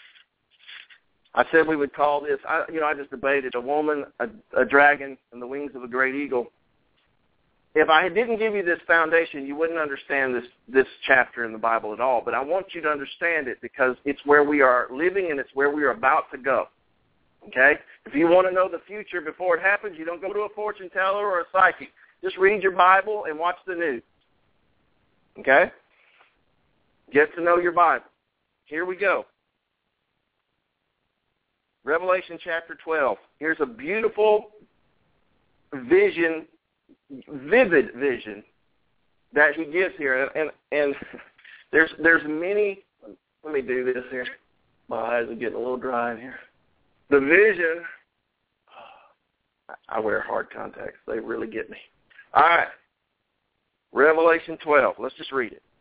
I said we would call this, I, you know, I just debated a woman, a, a dragon, and the wings of a great eagle. If I didn't give you this foundation, you wouldn't understand this, this chapter in the Bible at all. But I want you to understand it because it's where we are living and it's where we are about to go. Okay? If you want to know the future before it happens, you don't go to a fortune teller or a psychic. Just read your Bible and watch the news. Okay? Get to know your Bible. Here we go. Revelation chapter twelve. Here's a beautiful vision, vivid vision that he gives here. And, and there's there's many, let me do this here. My eyes are getting a little dry in here. The vision, I wear hard contacts. They really get me. All right. Revelation twelve. Let's just read it.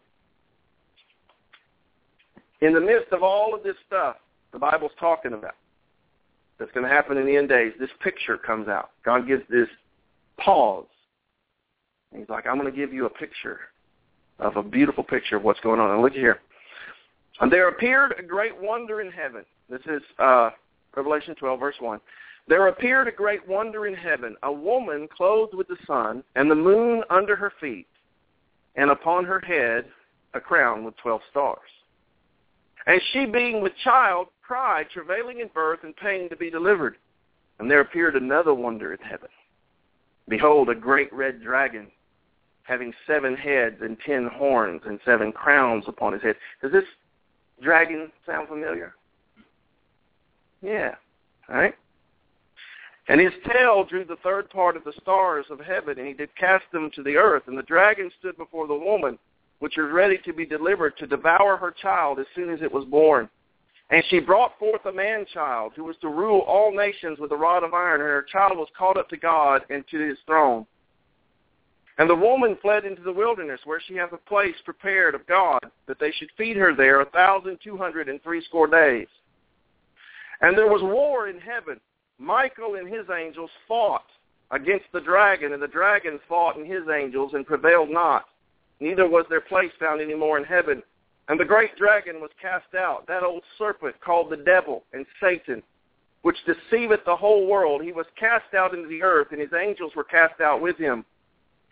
In the midst of all of this stuff the Bible's talking about that's going to happen in the end days, this picture comes out. God gives this pause. And he's like, I'm going to give you a picture of a beautiful picture of what's going on. And look here. And there appeared a great wonder in heaven. This is uh, Revelation twelve, verse one. There appeared a great wonder in heaven, a woman clothed with the sun, and the moon under her feet, and upon her head a crown with twelve stars. And she, being with child, cried, travailing in birth and pain to be delivered. And there appeared another wonder in heaven. Behold, a great red dragon, having seven heads and ten horns and seven crowns upon his head. Does this dragon sound familiar? Yeah. All right. And his tail drew the third part of the stars of heaven, and he did cast them to the earth. And the dragon stood before the woman, which was ready to be delivered, to devour her child as soon as it was born. And she brought forth a man-child, who was to rule all nations with a rod of iron, and her child was caught up to God and to his throne. And the woman fled into the wilderness, where she hath a place prepared of God, that they should feed her there a thousand two hundred and threescore days. And there was war in heaven. Michael and his angels fought against the dragon, and the dragon fought and his angels, and prevailed not. Neither was their place found any more in heaven. And the great dragon was cast out, that old serpent called the devil and Satan, which deceiveth the whole world. He was cast out into the earth, and his angels were cast out with him.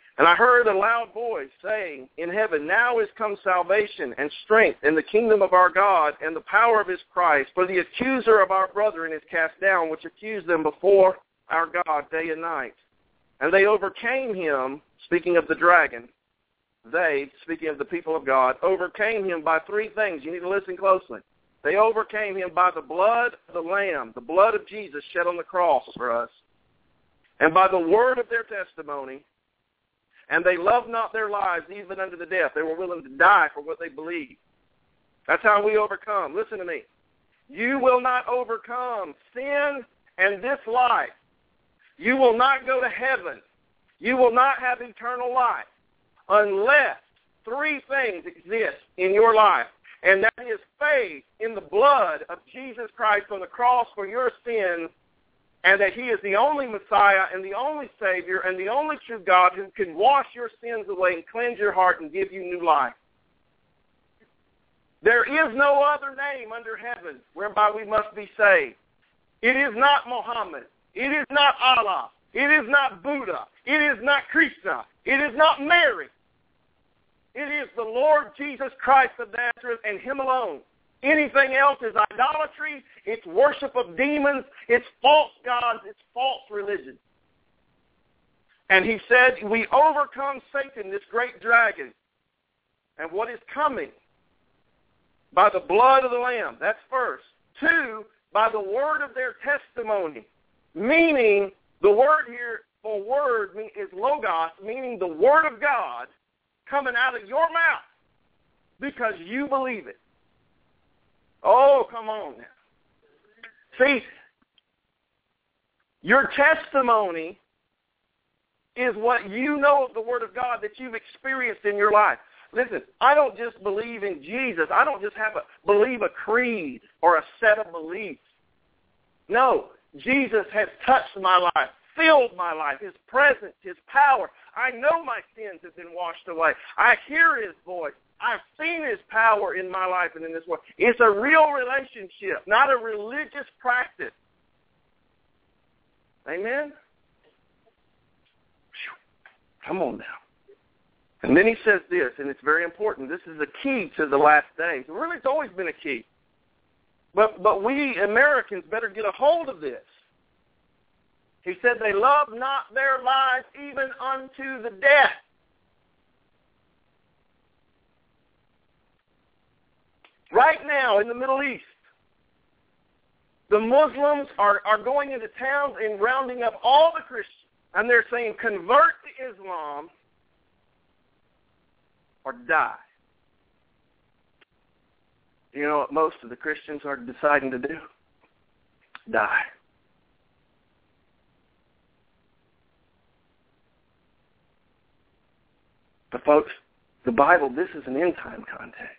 And I heard a loud voice saying in heaven, now is come salvation and strength in the kingdom of our God and the power of his Christ. For the accuser of our brethren is cast down, which accused them before our God day and night. And they overcame him, speaking of the dragon, they, speaking of the people of God, overcame him by three things. You need to listen closely. They overcame him by the blood of the Lamb, the blood of Jesus shed on the cross for us, and by the word of their testimony. And they loved not their lives even unto the death. They were willing to die for what they believed. That's how we overcome. Listen to me. You will not overcome sin and this life. You will not go to heaven. You will not have eternal life unless three things exist in your life. And that is faith in the blood of Jesus Christ on the cross for your sins, and that he is the only Messiah and the only Savior and the only true God who can wash your sins away and cleanse your heart and give you new life. There is no other name under heaven whereby we must be saved. It is not Muhammad. It is not Allah. It is not Buddha. It is not Krishna. It is not Mary. It is the Lord Jesus Christ of Nazareth and him alone. Anything else is idolatry, it's worship of demons, it's false gods, it's false religion. And he said, we overcome Satan, this great dragon, and what is coming by the blood of the Lamb. That's first. Two, by the word of their testimony, meaning the word here for word is logos, meaning the word of God coming out of your mouth because you believe it. Oh, come on now. See, your testimony is what you know of the Word of God that you've experienced in your life. Listen, I don't just believe in Jesus. I don't just have a believe a creed or a set of beliefs. No, Jesus has touched my life, filled my life, his presence, his power. I know my sins have been washed away. I hear his voice. I've seen his power in my life and in this world. It's a real relationship, not a religious practice. Amen? Come on now. And then he says this, and it's very important. This is the key to the last days. Really, it's always been a key. But but we Americans better get a hold of this. He said they love not their lives even unto the death. Right now in the Middle East, the Muslims are, are going into towns and rounding up all the Christians, and they're saying, convert to Islam or die. You know what most of the Christians are deciding to do? Die. But folks, the Bible, this is an end-time context.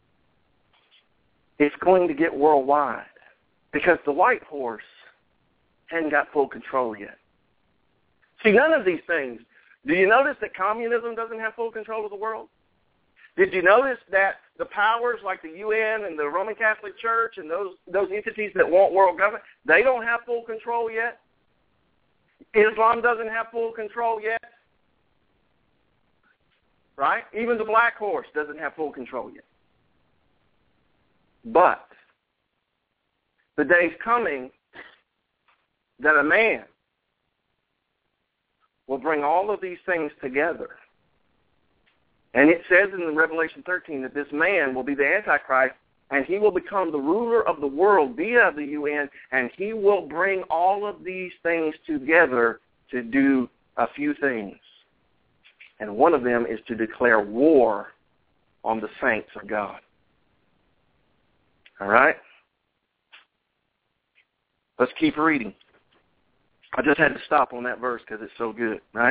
It's going to get worldwide because the white horse hadn't got full control yet. See, none of these things. Do you notice that communism doesn't have full control of the world? Did you notice that the powers like the U N and the Roman Catholic Church and those, those entities that want world government, they don't have full control yet? Islam doesn't have full control yet? Right? Even the black horse doesn't have full control yet. But the day's coming that a man will bring all of these things together. And it says in Revelation thirteen that this man will be the Antichrist, and he will become the ruler of the world via the U N, and he will bring all of these things together to do a few things. And one of them is to declare war on the saints of God. All right? Let's keep reading. I just had to stop on that verse because it's so good, right?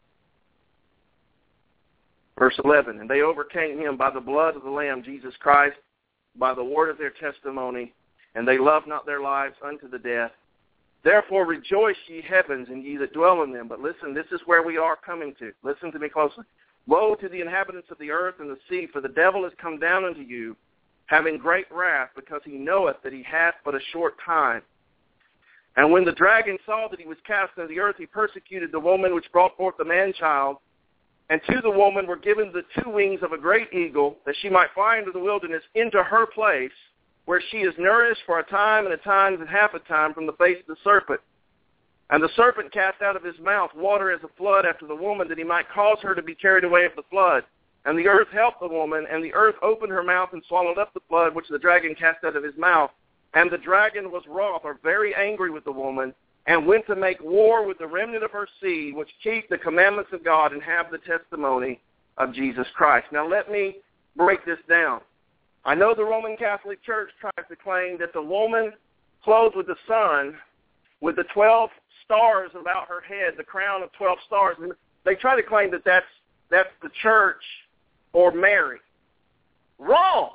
Verse eleven, and they overcame him by the blood of the Lamb, Jesus Christ, by the word of their testimony, and they loved not their lives unto the death. Therefore rejoice, ye heavens, and ye that dwell in them. But listen, this is where we are coming to. Listen to me closely. Woe to the inhabitants of the earth and the sea, for the devil is come down unto you, having great wrath, because he knoweth that he hath but a short time. And when the dragon saw that he was cast into the earth, he persecuted the woman which brought forth the man-child, And to the woman were given the two wings of a great eagle, that she might fly into the wilderness into her place, where she is nourished for a time and a time and half a time from the face of the serpent. And the serpent cast out of his mouth water as a flood after the woman, that he might cause her to be carried away of the flood. And the earth helped the woman, and the earth opened her mouth and swallowed up the flood which the dragon cast out of his mouth. And the dragon was wroth, or very angry with the woman, and went to make war with the remnant of her seed, which keep the commandments of God and have the testimony of Jesus Christ. Now let me break this down. I know the Roman Catholic Church tries to claim that the woman clothed with the sun, with the twelve stars about her head, the crown of twelve stars, and they try to claim that that's, that's the church or Mary. Wrong.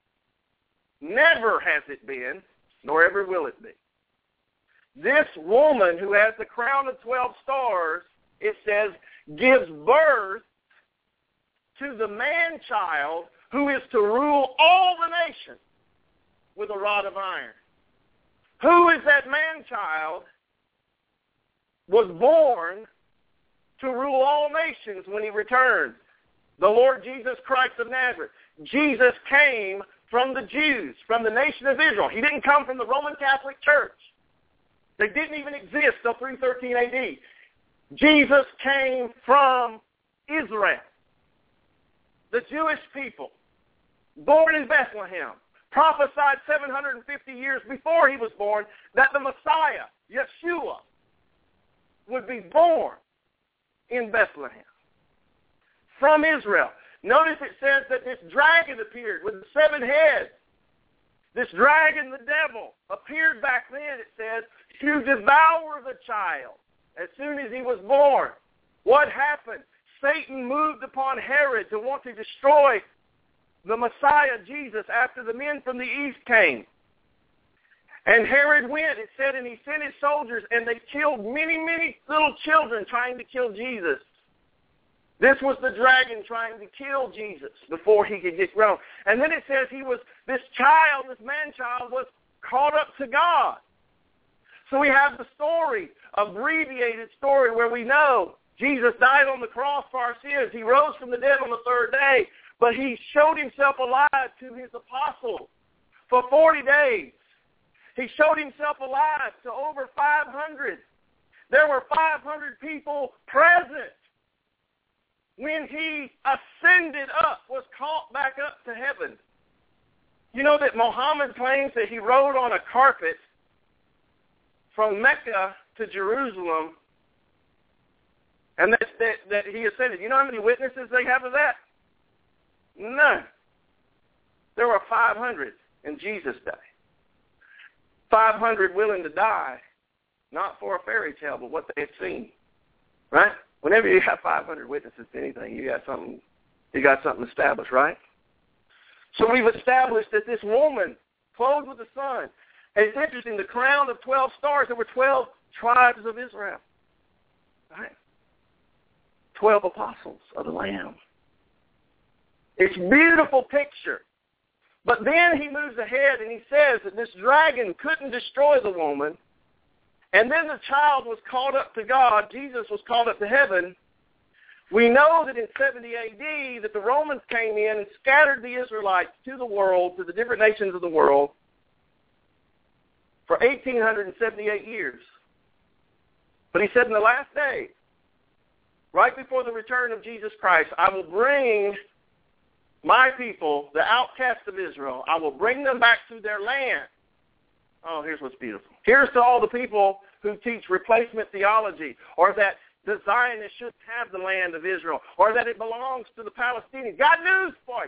Never has it been, nor ever will it be. This woman who has the crown of twelve stars, it says, gives birth to the man-child who is to rule all the nations with a rod of iron. Who is that man-child? Was born to rule all nations when he returns. The Lord Jesus Christ of Nazareth. Jesus came from the Jews, from the nation of Israel. He didn't come from the Roman Catholic Church. They didn't even exist till three thirteen A D. Jesus came from Israel, the Jewish people, born in Bethlehem, prophesied seven hundred fifty years before he was born that the Messiah, Yeshua, would be born in Bethlehem from Israel. Notice it says that this dragon appeared with the seven heads. This dragon, the devil, appeared back then, it says, to devour the child as soon as he was born. What happened? Satan moved upon Herod to want to destroy the Messiah, Jesus, after the men from the east came. And Herod went, it said, and he sent his soldiers, and they killed many, many little children trying to kill Jesus. This was the dragon trying to kill Jesus before he could get grown. And then it says he was, this child, this man-child, was caught up to God. So we have the story, abbreviated story, where we know Jesus died on the cross for our sins. He rose from the dead on the third day, but he showed himself alive to his apostles for forty days. He showed himself alive to over five hundred. There were five hundred people present when he ascended up, was caught back up to heaven. You know that Muhammad claims that he rode on a carpet from Mecca to Jerusalem, and that, that, that he ascended. You know how many witnesses they have of that? None. There were five hundred in Jesus' day. five hundred willing to die, not for a fairy tale, but what they had seen. Right? Whenever you have five hundred witnesses to anything, you got something, you got something established, right? So we've established that this woman, clothed with the sun, and it's interesting, the crown of twelve stars, there were twelve tribes of Israel. Right? twelve apostles of the Lamb. It's a beautiful picture. But then he moves ahead and he says that this dragon couldn't destroy the woman. And then the child was caught up to God. Jesus was caught up to heaven. We know that in seventy A D that the Romans came in and scattered the Israelites to the world, to the different nations of the world, for eighteen seventy-eight years. But he said in the last days, right before the return of Jesus Christ, I will bring my people, the outcasts of Israel, I will bring them back to their land. Oh, here's what's beautiful. Here's to all the people who teach replacement theology, or that the Zionists shouldn't have the land of Israel, or that it belongs to the Palestinians. Got news for you.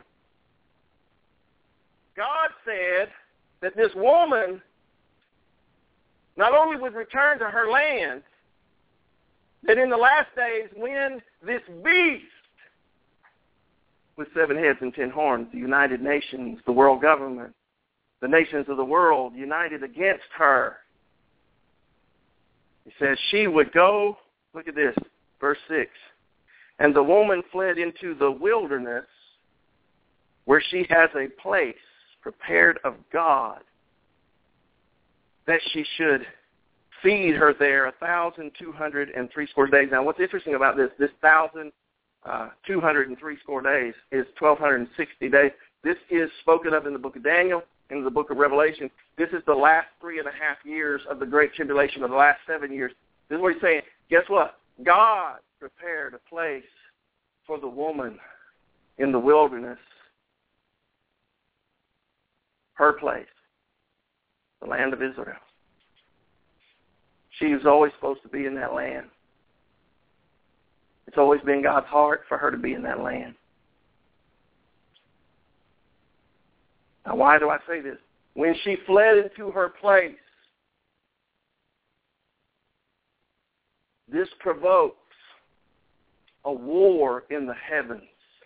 God said that this woman not only would return to her land, that in the last days when this beast with seven heads and ten horns, the United Nations, the world government, the nations of the world united against her. He says she would go, look at this, verse six, and the woman fled into the wilderness where she has a place prepared of God that she should feed her there a thousand two hundred and three score days. Now what's interesting about this, this thousand uh, two hundred and three score days is twelve sixty days. This is spoken of in the book of Daniel, in the book of Revelation. This is the last three and a half years of the Great Tribulation, of the last seven years. This is what he's saying. Guess what? God prepared a place for the woman in the wilderness. Her place, the land of Israel. She was always supposed to be in that land. It's always been God's heart for her to be in that land. Now, why do I say this? When she fled into her place, this provokes a war in the heavens.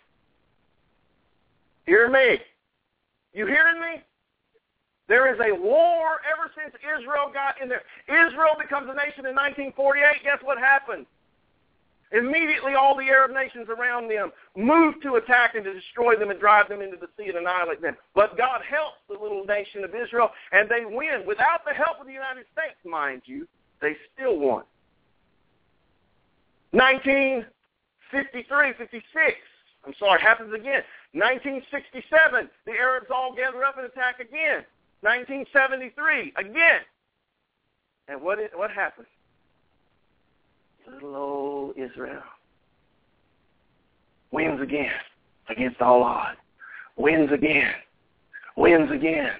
Hear me? You hearing me? There is a war ever since Israel got in there. Israel becomes a nation in nineteen forty-eight. Guess what happened? Immediately all the Arab nations around them moved to attack and to destroy them and drive them into the sea and annihilate them. But God helps the little nation of Israel, and they win. Without the help of the United States, mind you, they still won. nineteen fifty-three, fifty-six, I'm sorry, happens again. nineteen sixty-seven, the Arabs all gather up and attack again. nineteen seventy-three, again. And what is, what happened? Little old Israel wins again against all odds. Wins again. Wins again.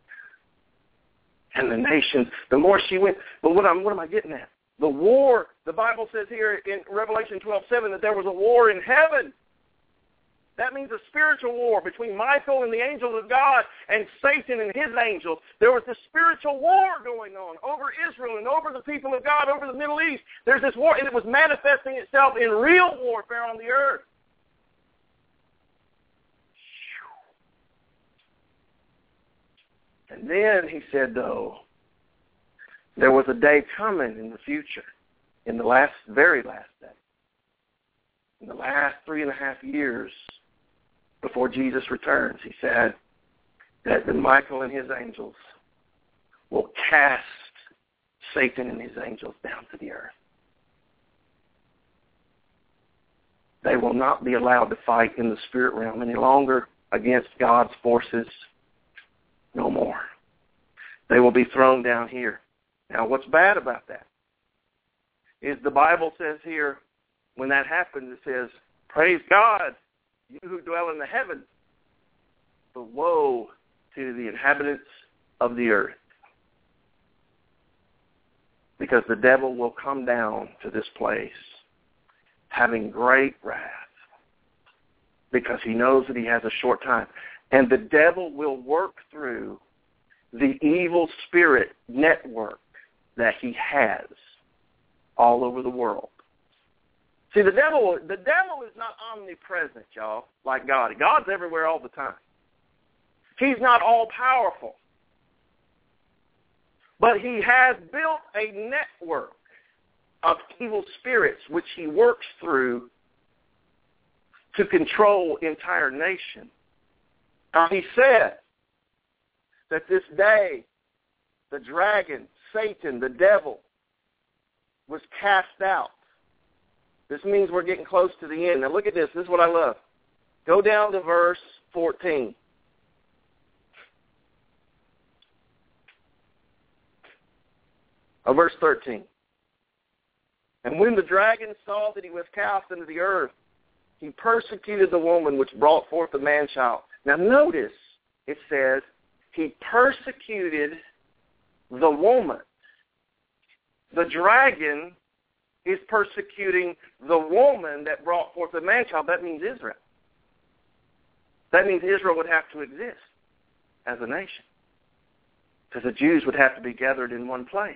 And the nations, the more she wins. But what, I'm, what am I getting at? The war, the Bible says here in Revelation twelve seven that there was a war in heaven. That means a spiritual war between Michael and the angels of God and Satan and his angels. There was a spiritual war going on over Israel and over the people of God, over the Middle East. There's this war, and it was manifesting itself in real warfare on the earth. And then he said, though, there was a day coming in the future, in the last, very last day, in the last three and a half years, before Jesus returns, he said that the Michael and his angels will cast Satan and his angels down to the earth. They will not be allowed to fight in the spirit realm any longer against God's forces. No more. They will be thrown down here. Now, what's bad about that is the Bible says here, when that happens, it says, praise God, you who dwell in the heavens, but woe to the inhabitants of the earth. Because the devil will come down to this place having great wrath because he knows that he has a short time. And the devil will work through the evil spirit network that he has all over the world. See, the devil, the devil is not omnipresent, y'all, like God. God's everywhere all the time. He's not all-powerful. But he has built a network of evil spirits which he works through to control entire nations. Now, he said that this day, the dragon, Satan, the devil, was cast out. This means we're getting close to the end. Now look at this. This is what I love. Go down to verse fourteen. Oh, verse thirteen. And when the dragon saw that he was cast into the earth, he persecuted the woman which brought forth the man-child. Now notice, it says, he persecuted the woman. The dragon is persecuting the woman that brought forth the man-child. That means Israel. That means Israel would have to exist as a nation. Because the Jews would have to be gathered in one place.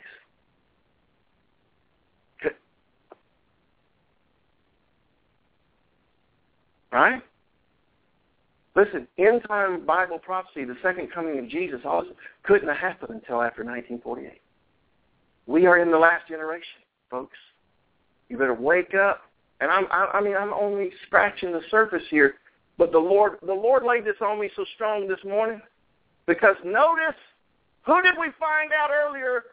Right? Listen, end-time Bible prophecy, the second coming of Jesus, also couldn't have happened until after nineteen forty-eight. We are in the last generation, folks. You better wake up. And I'm, I, I mean, I'm only scratching the surface here, but the Lord, the Lord laid this on me so strong this morning because notice, who did we find out earlier?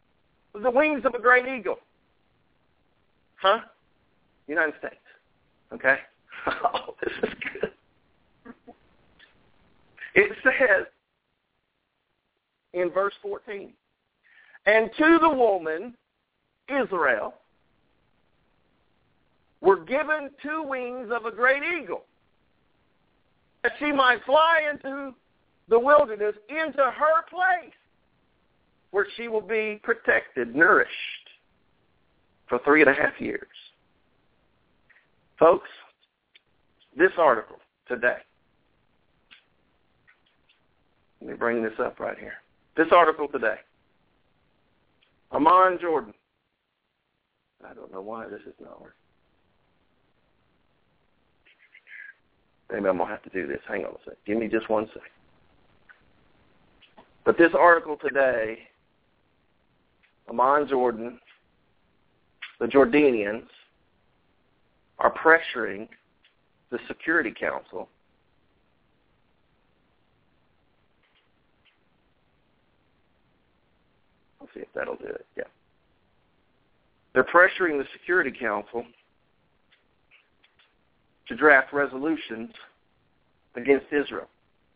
The wings of a great eagle. Huh? United States. Okay? Oh, this is good. It says in verse fourteen, and to the woman, Israel, were given two wings of a great eagle, that she might fly into the wilderness, into her place, where she will be protected, nourished, for three and a half years. Folks, this article today, let me bring this up right here. This article today, Amman Jordan. I don't know why this is not working. Maybe I'm going to have to do this. Hang on a second. Give me just one second. But this article today, Amman Jordan, the Jordanians are pressuring the Security Council Let's see if that'll do it. Yeah. They're pressuring the Security Council to draft resolutions against Israel,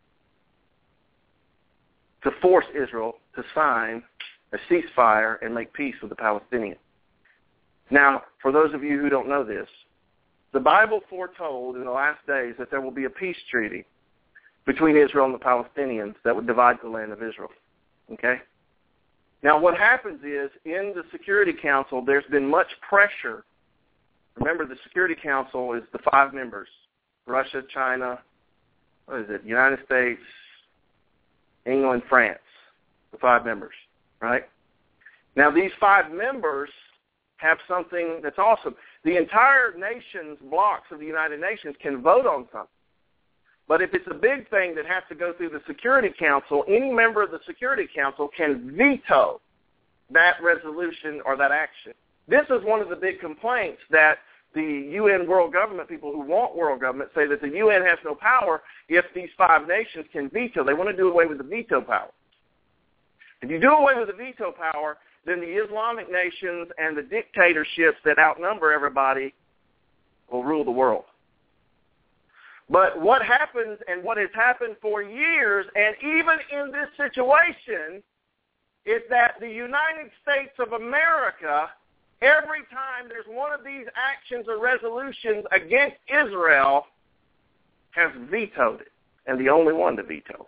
to force Israel to sign a ceasefire and make peace with the Palestinians. Now, for those of you who don't know this, the Bible foretold in the last days that there will be a peace treaty between Israel and the Palestinians that would divide the land of Israel. Okay? Now, what happens is, in the Security Council, there's been much pressure. Remember, the Security Council is the five members: Russia, China, what is it, United States, England, France, the five members, right? Now, these five members have something that's awesome. The entire nation's blocks of the United Nations can vote on something. But if it's a big thing that has to go through the Security Council, any member of the Security Council can veto that resolution or that action. This is one of the big complaints that the U N world government people who want world government say, that the U N has no power if these five nations can veto. They want to do away with the veto power. If you do away with the veto power, then the Islamic nations and the dictatorships that outnumber everybody will rule the world. But what happens, and what has happened for years, and even in this situation, is that the United States of America, every time there's one of these actions or resolutions against Israel, has vetoed it, and the only one to veto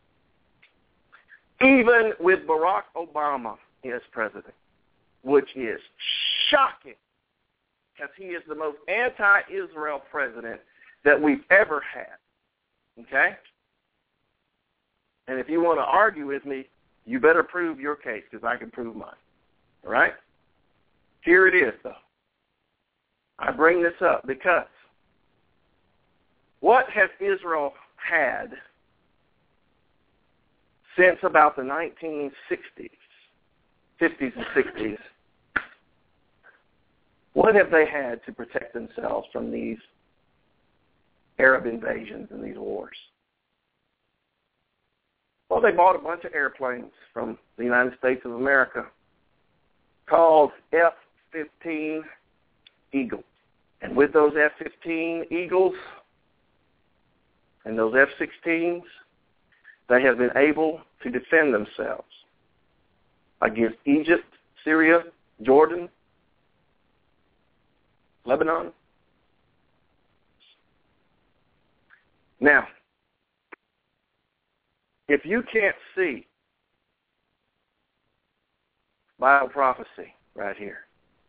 it. Even with Barack Obama as president, which is shocking, because he is the most anti-Israel president that we've ever had, okay? And if you want to argue with me, you better prove your case, because I can prove mine, all right? Here it is, though. I bring this up because what has Israel had since about the nineteen sixties, fifties and sixties? What have they had to protect themselves from these Arab invasions and these wars? Well, they bought a bunch of airplanes from the United States of America called F fifteen Eagle. And with those F fifteen Eagles and those F sixteens, they have been able to defend themselves against Egypt, Syria, Jordan, Lebanon. Now, if you can't see Bible prophecy right here,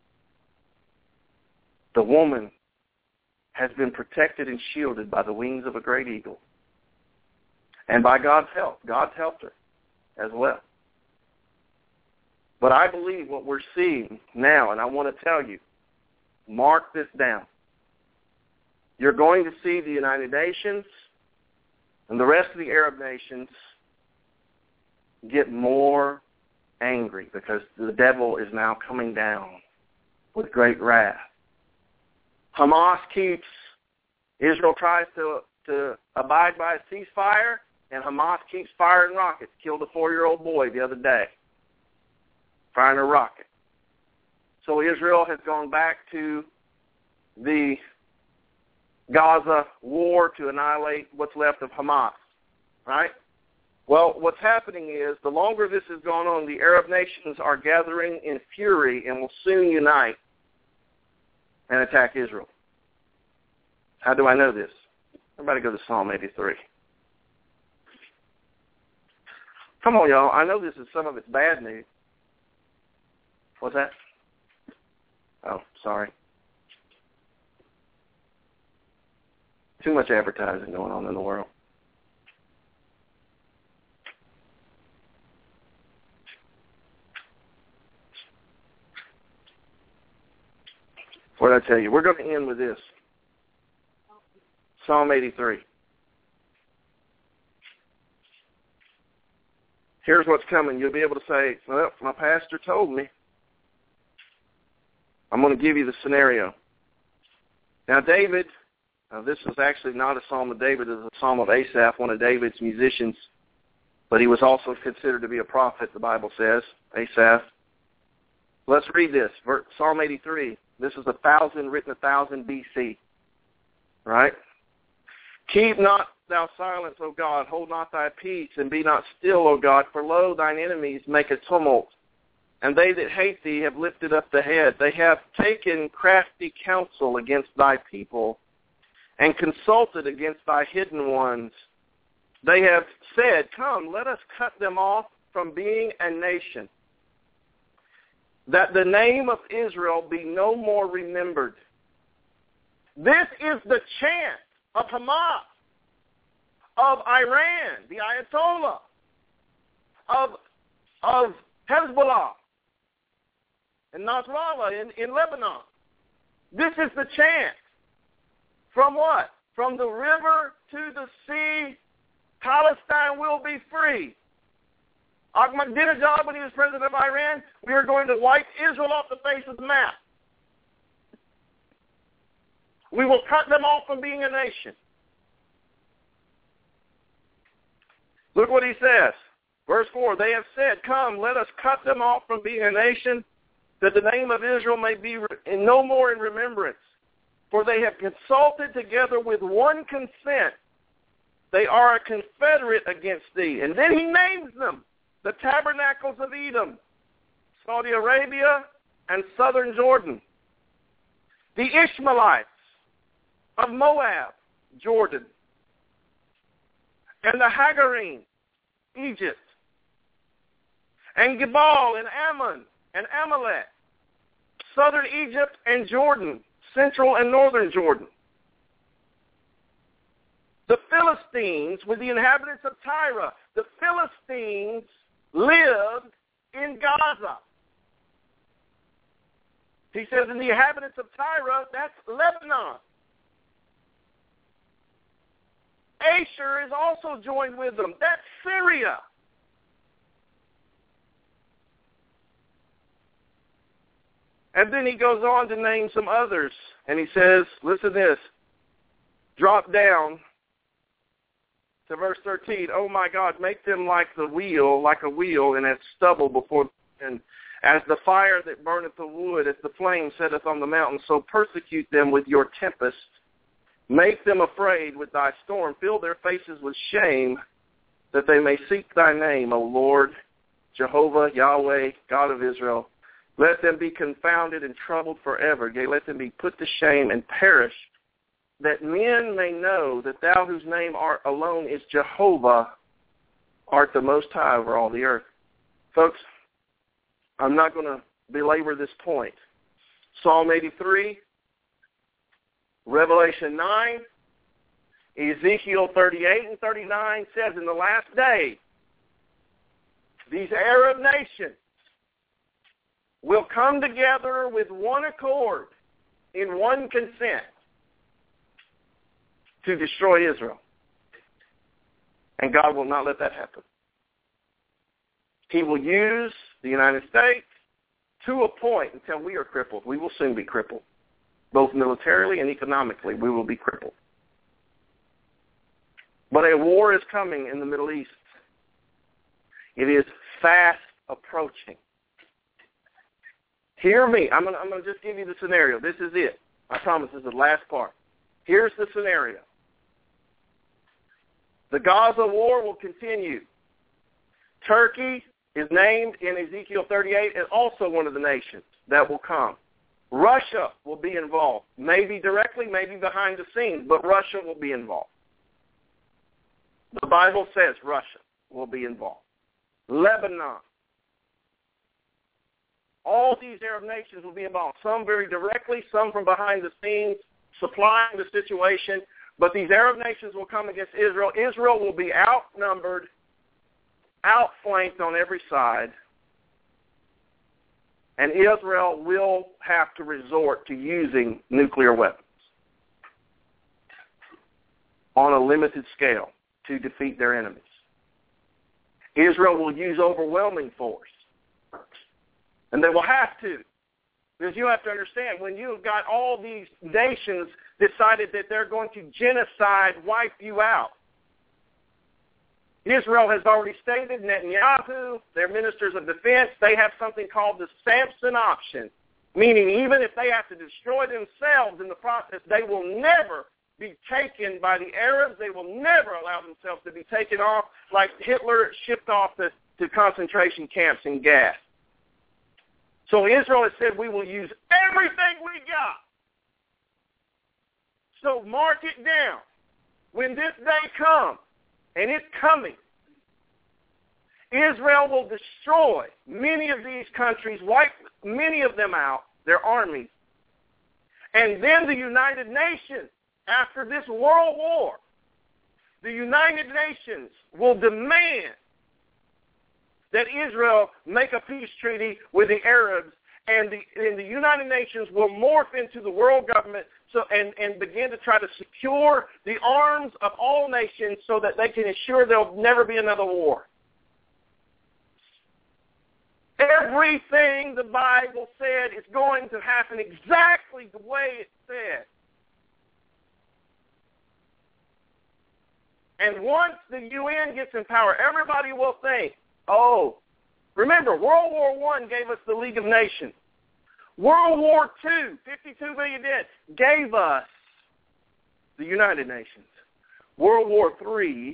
the woman has been protected and shielded by the wings of a great eagle. And by God's help. God's helped her as well. But I believe what we're seeing now, and I want to tell you, mark this down. You're going to see the United Nations and the rest of the Arab nations get more angry, because the devil is now coming down with great wrath. Hamas keeps, Israel tries to, to abide by a ceasefire, and Hamas keeps firing rockets. Killed a four-year-old boy the other day, firing a rocket. So Israel has gone back to the Gaza war to annihilate what's left of Hamas, right? Well, what's happening is the longer this has gone on, the Arab nations are gathering in fury and will soon unite and attack Israel. How do I know this? Everybody go to Psalm eighty-three. Come on, y'all. I know this is some of it's bad news. What's that? Oh, sorry. Too much advertising going on in the world. What did I tell you? We're going to end with this. Psalm eighty-three. Here's what's coming. You'll be able to say, well, my pastor told me. I'm going to give you the scenario. Now, David, uh, this is actually not a psalm of David. It's a psalm of Asaph, one of David's musicians. But he was also considered to be a prophet, the Bible says, Asaph. Let's read this. Psalm eighty-three. This is a thousand, written a thousand B C. Right? Keep not thou silence, O God. Hold not thy peace, and be not still, O God. For lo, thine enemies make a tumult, and they that hate thee have lifted up the head. They have taken crafty counsel against thy people, and consulted against thy hidden ones. They have said, come, let us cut them off from being a nation, that the name of Israel be no more remembered. This is the chant of Hamas, of Iran, the Ayatollah, of, of Hezbollah, and Nasrallah in, in Lebanon. This is the chant. From what? From the river to the sea, Palestine will be free. Ahmadinejad, when he was president of Iran, we are going to wipe Israel off the face of the map. We will cut them off from being a nation. Look what he says. Verse four, they have said, come, let us cut them off from being a nation, that the name of Israel may be in no more in remembrance. For they have consulted together with one consent. They are a confederate against thee. And then he names them, the tabernacles of Edom, Saudi Arabia, and southern Jordan. The Ishmaelites of Moab, Jordan. And the Hagarim, Egypt. And Gebal and Ammon and Amalek, southern Egypt and Jordan, central and northern Jordan. The Philistines with the inhabitants of Tyre. The Philistines lived in Gaza. He says in the inhabitants of Tyre, that's Lebanon. Asher is also joined with them. That's Syria. And then he goes on to name some others. And he says, listen to this. Drop down to verse thirteen. Oh my God, make them like the wheel, like a wheel, and as stubble before, and as the fire that burneth the wood, as the flame setteth on the mountain, so persecute them with your tempest. Make them afraid with thy storm. Fill their faces with shame, that they may seek thy name, O Lord, Jehovah, Yahweh, God of Israel. Let them be confounded and troubled forever. Yea, let them be put to shame and perish, that men may know that thou whose name art alone is Jehovah, art the Most High over all the earth. Folks, I'm not going to belabor this point. Psalm eighty-three, Revelation nine, Ezekiel thirty-eight and thirty-nine says, in the last day, these Arab nations will come together with one accord in one consent to destroy Israel. And God will not let that happen. He will use the United States to a point until we are crippled. We will soon be crippled. Both militarily and economically, we will be crippled. But a war is coming in the Middle East. It is fast approaching. Hear me. I'm going I'm to just give you the scenario. This is it. I promise this is the last part. Here's the scenario. The Gaza war will continue. Turkey is named in Ezekiel thirty-eight as also one of the nations that will come. Russia will be involved, maybe directly, maybe behind the scenes, but Russia will be involved. The Bible says Russia will be involved. Lebanon. All these Arab nations will be involved, some very directly, some from behind the scenes, supplying the situation. But these Arab nations will come against Israel. Israel will be outnumbered, outflanked on every side. And Israel will have to resort to using nuclear weapons on a limited scale to defeat their enemies. Israel will use overwhelming force. And they will have to. Because you have to understand, when you've got all these nations decided that they're going to genocide, wipe you out. Israel has already stated, Netanyahu, their ministers of defense, they have something called the Samson option, meaning even if they have to destroy themselves in the process, they will never be taken by the Arabs. They will never allow themselves to be taken off like Hitler shipped off to, to concentration camps and gas. So Israel has said, we will use everything we got. So mark it down. When this day comes, and it's coming, Israel will destroy many of these countries, wipe many of them out, their armies. And then the United Nations, after this world war, the United Nations will demand that Israel make a peace treaty with the Arabs, and the, and the United Nations will morph into the world government so, and, and begin to try to secure the arms of all nations so that they can ensure there will never be another war. Everything the Bible said is going to happen exactly the way it said. And once the U N gets in power, everybody will think, oh, remember, World War One gave us the League of Nations. World War Two, fifty-two million dead, gave us the United Nations. World War Three,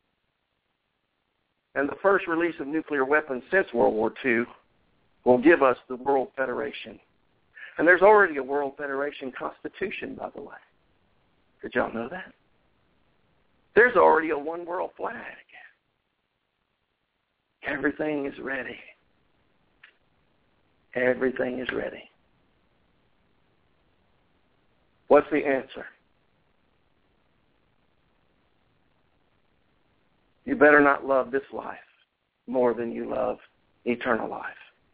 and the first release of nuclear weapons since World War Two, will give us the World Federation. And there's already a World Federation Constitution, by the way. Did y'all know that? There's already a one world flag. Everything is ready. Everything is ready. What's the answer? You better not love this life more than you love eternal life.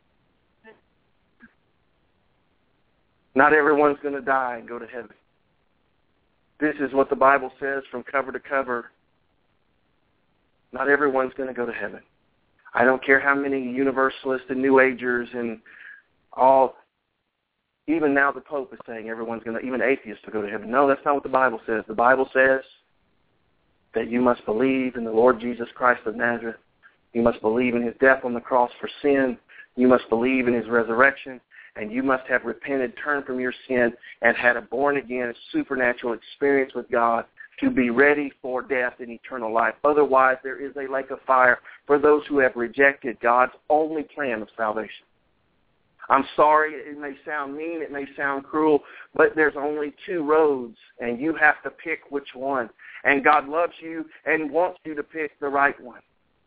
Not everyone's going to die and go to heaven. This is what the Bible says from cover to cover. Not everyone's going to go to heaven. I don't care how many universalists and New Agers and all, even now the Pope is saying everyone's going to, even atheists to go to heaven. No, that's not what the Bible says. The Bible says that you must believe in the Lord Jesus Christ of Nazareth. You must believe in his death on the cross for sin. You must believe in his resurrection. And you must have repented, turned from your sin, and had a born-again supernatural experience with God to be ready for death and eternal life. Otherwise, there is a lake of fire for those who have rejected God's only plan of salvation. I'm sorry, it may sound mean, it may sound cruel, but there's only two roads, and you have to pick which one. And God loves you and wants you to pick the right one.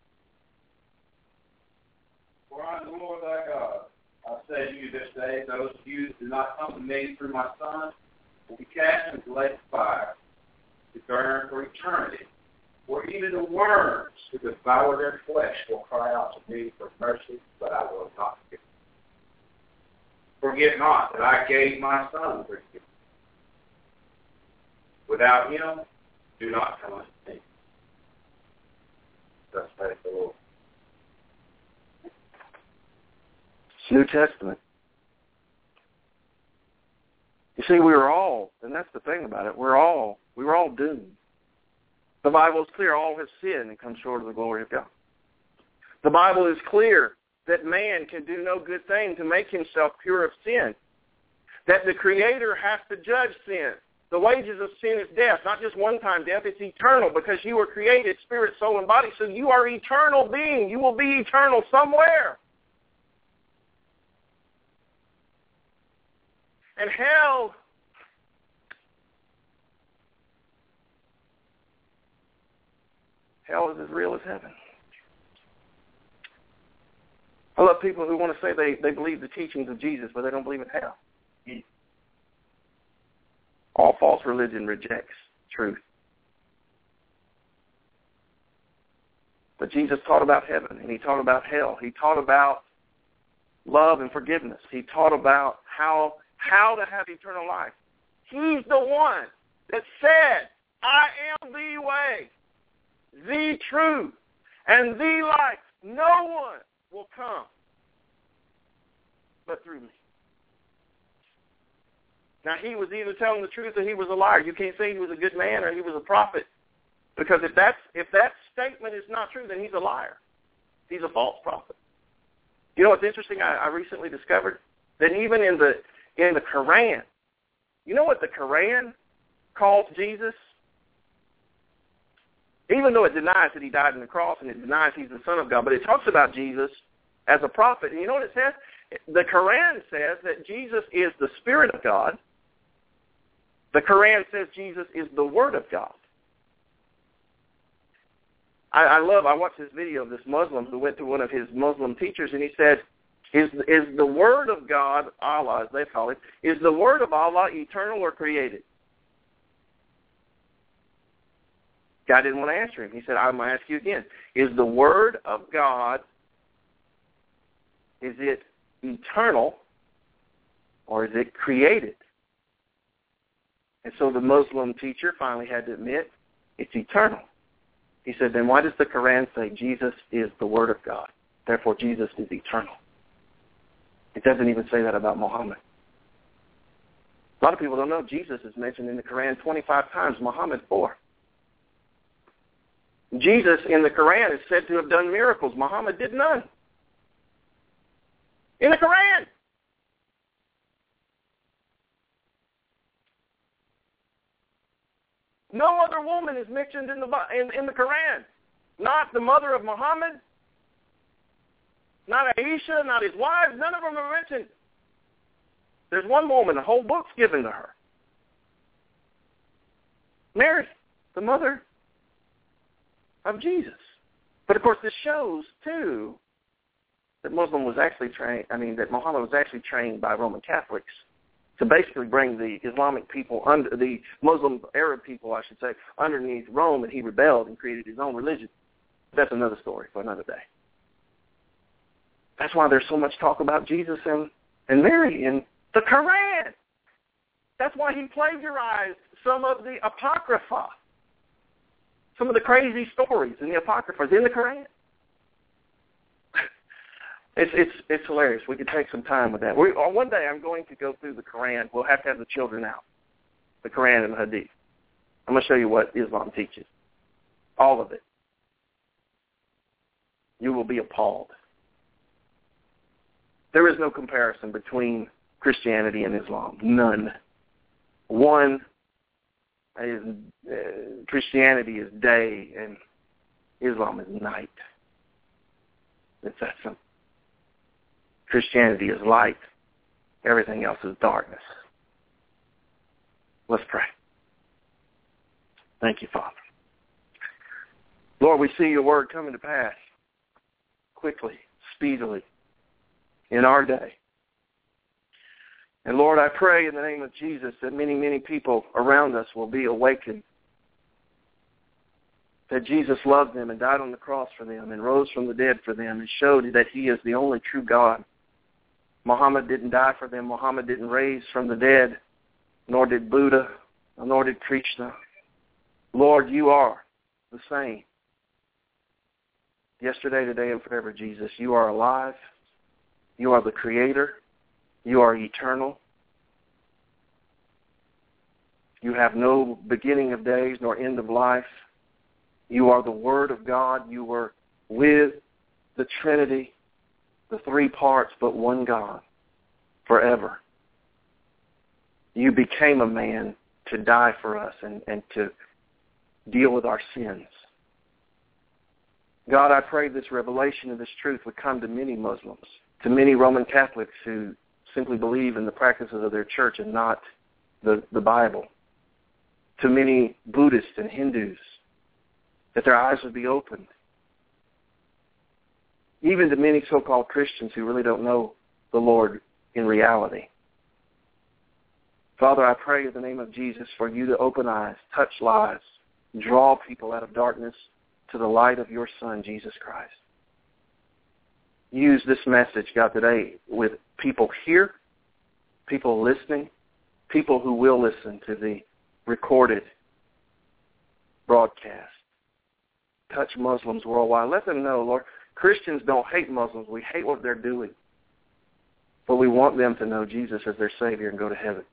For I am the Lord thy God. I say to you this day, those of you who do not come to me through my Son will be cast into the lake of fire to burn for eternity. For even the worms who devour their flesh will cry out to me for mercy, but I will not forgive. Forget not that I gave my Son for you. Without him, do not come unto me. Thus saith the Lord. It's New Testament. You see, we were all, and that's the thing about it, we're all, we were all doomed. The Bible is clear, all have sinned and come short of the glory of God. The Bible is clear that man can do no good thing to make himself pure of sin. That the Creator has to judge sin. The wages of sin is death, not just one-time death. It's eternal because you were created spirit, soul, and body. So you are eternal being. You will be eternal somewhere. And hell, hell is as real as heaven. I love people who want to say they, they believe the teachings of Jesus, but they don't believe in hell. All false religion rejects truth. But Jesus taught about heaven, and he taught about hell. He taught about love and forgiveness. He taught about how, how to have eternal life. He's the one that said, I am the way, the truth, and the life. No one will come but through me. Now, he was either telling the truth or he was a liar. You can't say he was a good man or he was a prophet, because if that's if that statement is not true, then he's a liar. He's a false prophet. You know what's interesting? I, I recently discovered that even in the in the Quran, you know what the Quran calls Jesus? Even though it denies that he died on the cross and it denies he's the Son of God, but it talks about Jesus as a prophet. And you know what it says? The Quran says that Jesus is the Spirit of God. The Quran says Jesus is the Word of God. I, I love, I watched this video of this Muslim who went to one of his Muslim teachers, and he said, is, is the Word of God, Allah as they call it, is the Word of Allah eternal or created? Guy didn't want to answer him. He said, I'm going to ask you again. Is the Word of God, is it eternal or is it created? And so the Muslim teacher finally had to admit it's eternal. He said, then why does the Quran say Jesus is the Word of God? Therefore, Jesus is eternal. It doesn't even say that about Muhammad. A lot of people don't know Jesus is mentioned in the Quran twenty-five times, Muhammad four. Jesus in the Quran is said to have done miracles. Muhammad did none. In the Quran. No other woman is mentioned in the in, in the Quran. Not the mother of Muhammad, not Aisha, not his wives. None of them are mentioned. There's one woman, the whole book's given to her. Mary, the mother of Jesus. But of course, this shows too that Muslim was actually trained. I mean, that Muhammad was actually trained by Roman Catholics to basically bring the Islamic people under the Muslim Arab people, I should say, underneath Rome, and he rebelled and created his own religion. That's another story for another day. That's why there's so much talk about Jesus and, and Mary in the Quran. That's why he plagiarized some of the Apocrypha, some of the crazy stories in the Apocrypha in the Quran. It's it's it's hilarious. We could take some time with that. We, one day I'm going to go through the Quran. We'll have to have the children out. The Quran and the Hadith. I'm going to show you what Islam teaches. All of it. You will be appalled. There is no comparison between Christianity and Islam. None. One is uh, Christianity is day and Islam is night. It's that simple. Christianity is light. Everything else is darkness. Let's pray. Thank you, Father. Lord, we see your word coming to pass quickly, speedily, in our day. And Lord, I pray in the name of Jesus that many, many people around us will be awakened, that Jesus loved them and died on the cross for them and rose from the dead for them and showed that he is the only true God. Muhammad didn't die for them. Muhammad didn't raise from the dead, nor did Buddha, nor did Krishna. Lord, you are the same. Yesterday, today, and forever, Jesus. You are alive. You are the Creator. You are eternal. You have no beginning of days nor end of life. You are the Word of God. You were with the Trinity, the three parts but one God, forever. You became a man to die for us and, and to deal with our sins. God, I pray this revelation of this truth would come to many Muslims, to many Roman Catholics who simply believe in the practices of their church and not the, the Bible, to many Buddhists and Hindus, that their eyes would be opened, even to many so-called Christians who really don't know the Lord in reality. Father, I pray in the name of Jesus for you to open eyes, touch lives, draw people out of darkness to the light of your Son, Jesus Christ. Use this message, God, today with people here, people listening, people who will listen to the recorded broadcast. Touch Muslims worldwide. Let them know, Lord, Christians don't hate Muslims. We hate what they're doing. But we want them to know Jesus as their Savior and go to heaven.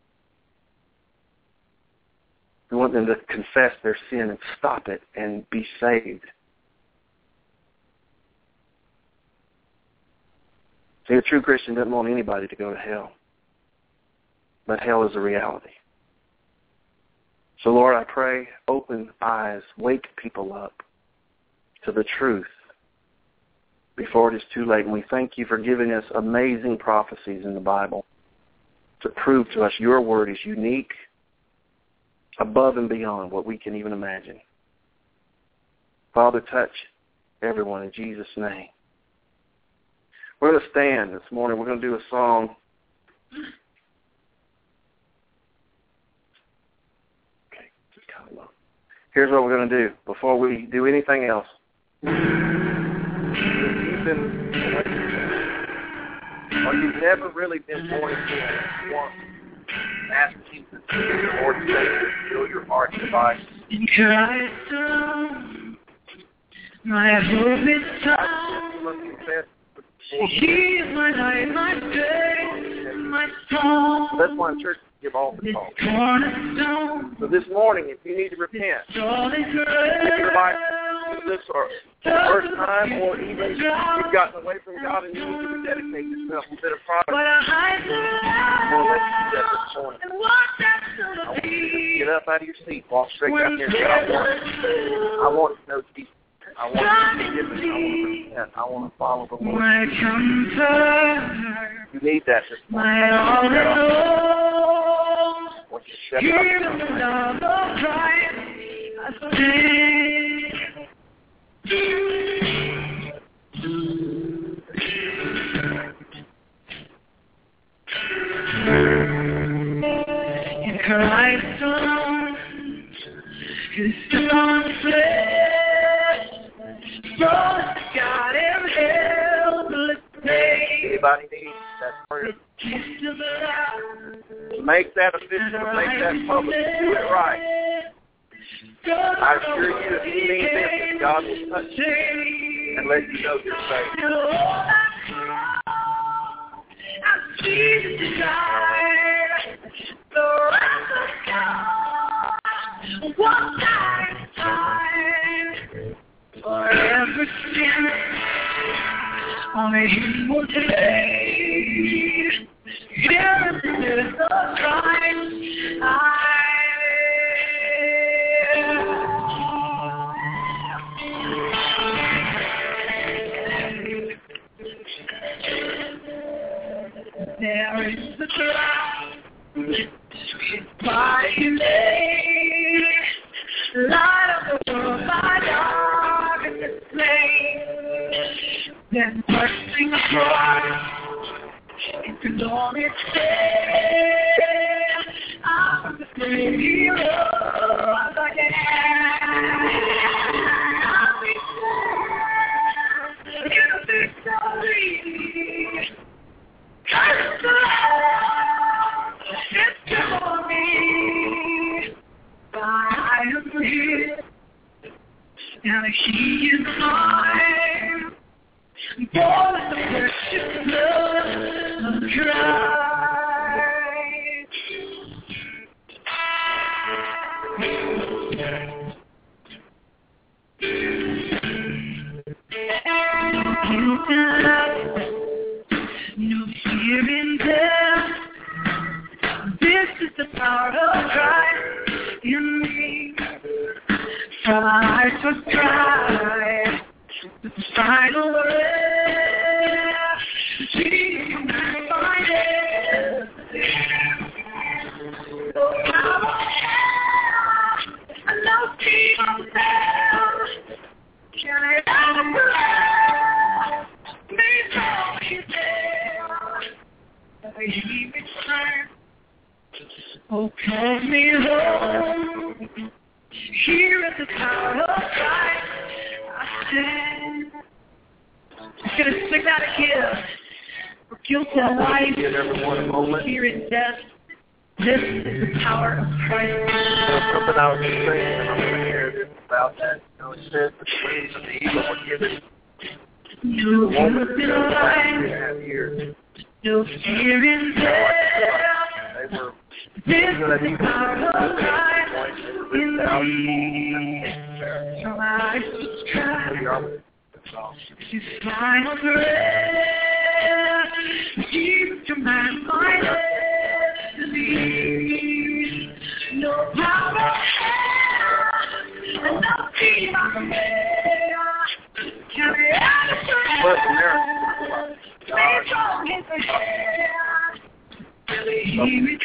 We want them to confess their sin and stop it and be saved. See, a true Christian doesn't want anybody to go to hell. But hell is a reality. So, Lord, I pray, open eyes, wake people up to the truth before it is too late. And we thank you for giving us amazing prophecies in the Bible to prove to us your word is unique, above and beyond what we can even imagine. Father, touch everyone in Jesus' name. We're going to stand this morning. We're going to do a song. Okay, just kind of low. Here's what we're going to do before we do anything else. You've been, or you've never really been born again. You want to ask Jesus to be your Lord and Savior, fill your heart and life. In Christ alone, my hope is found. He is my light, my faith, my song. That's why church give all the call. Cornerstone. So this morning, if you need to repent, if your life is this or the first time, or even you've gotten away from God and you need to dedicate yourself a bit of progress, we'll let you do that this morning. I want you to get up out of your seat, walk straight down here and say, I want, I want to know Jesus. I want to forgive me. I want to repent. I want to follow the Lord. My comfort, you need that this morning. my all in all, Once you step here up, in the love of Christ, I stand. In Christ alone, His Son flesh, brought God in helpless pain. anybody needs that prayer, Kiss of love, make that official, make that public, do it right. I assure you, if you mean business, God will touch you and let you know you're saved. As Jesus died, the wrath of God, one time, time, for every sin, only Him will take. Here is the Christ I there is the cloud by His name, light of the world, my darkest flame, then bursting apart into glorious day, I'm the great hero of the day. I'll be there in victory. Curse the Lord, it's for me. I am His, and He is mine. Born in the precious blood of Christ. No fear in death. This is the power of Christ. Try to try the final word. Jesus, find it. Oh, I love people now. Can I have a breath? Please hold me there. I keep it firm. Oh, call me home. Here at the tower of light, I stand. I'm gonna stick out a kiss for guilt and life. Give everyone a moment. Fear and death. This is the power of Christ. There's something I was going to say, and I'm going to hear about that. You know, it says the ways of the evil were given. No The woman hope in that last life. three and a half years. No fear in death. They were This is the power of Christ in me. Try to try His final breath. Keep to my mind destiny. No power and no team on the can be Bless America. Please don't get the hand. Believe it.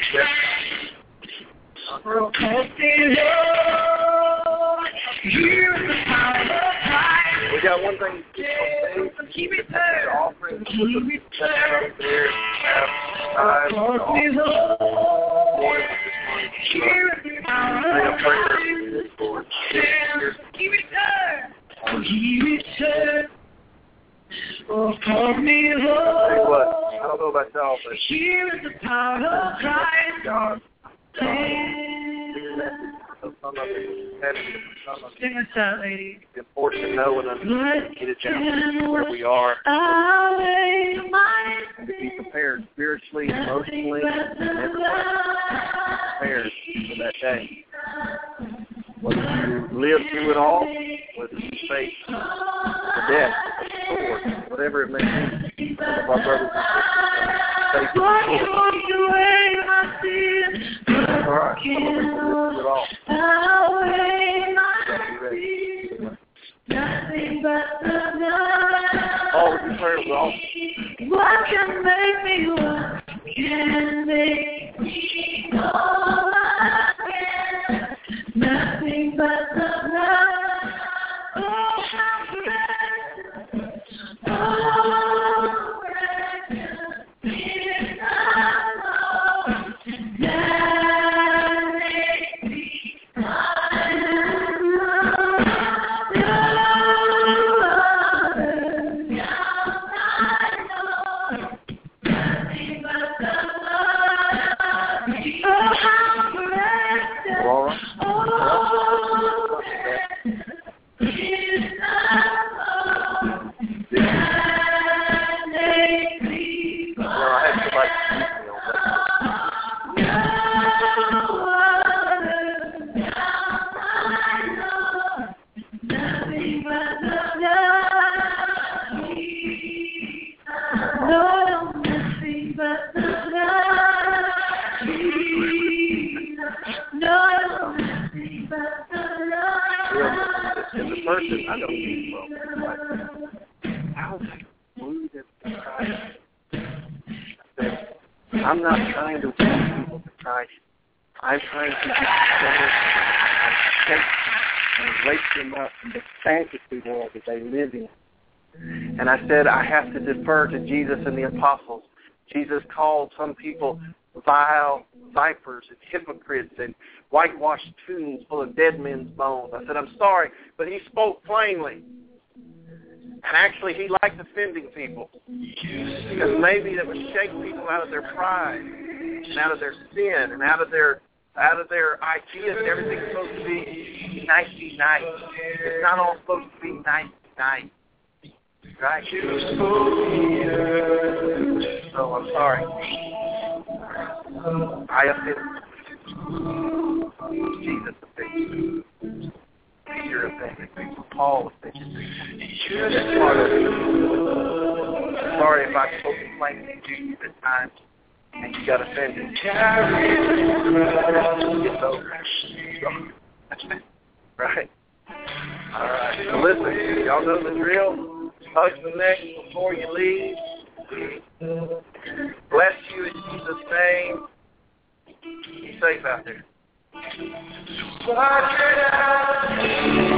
Protected Lord, here's the power of Christ. We got one thing to keep it there. offering. Keep it there. There, have eyes, Protected Lord, here's the power of Christ. Keep it there. Keep it there. Oh, call me Tell you Lord. what, I don't know about y'all, but Here is the power of Christ. God, Stand. some of it is repetitive, some of it Sing us out, lady. is important to know and understand. Get it down where we are. I And to be prepared spiritually, emotionally, and everything. Prepared for that day. Whether you live through it all, whether you face the death, the sword, whatever it may be. Some of our brothers and sisters face the sword. All right, some of us live through it all. All of your prayers are all. What can make me what can make me whole again? Nothing but the love. Oh, how precious. Oh, precious is the Lord. That makes me All right. Well, I had somebody teach me on that. And the person, I know people, like, how blue that Christ. I said, I'm not trying to win people to Christ. I'm trying to take and wake them up from the fantasy world that they live in. And I said, I have to defer to Jesus and the apostles. Jesus called some people vile vipers and hypocrites and whitewashed tombs full of dead men's bones. I said, I'm sorry, but he spoke plainly. And actually, he liked offending people. Because maybe that would shake people out of their pride and out of their sin and out of their out of their ideas. Everything's supposed to be nicey nice. It's not all supposed to be nice nice. Right? So I'm sorry. I offended. Jesus offended. Peter offended people. Paul offended people. That's part of it. I'm sorry if I spoke plainly to you at times and you got offended. It's over. Right? All right. So listen, y'all know the drill. Hug the neck before you leave. Bless you in Jesus' name. Be safe out there.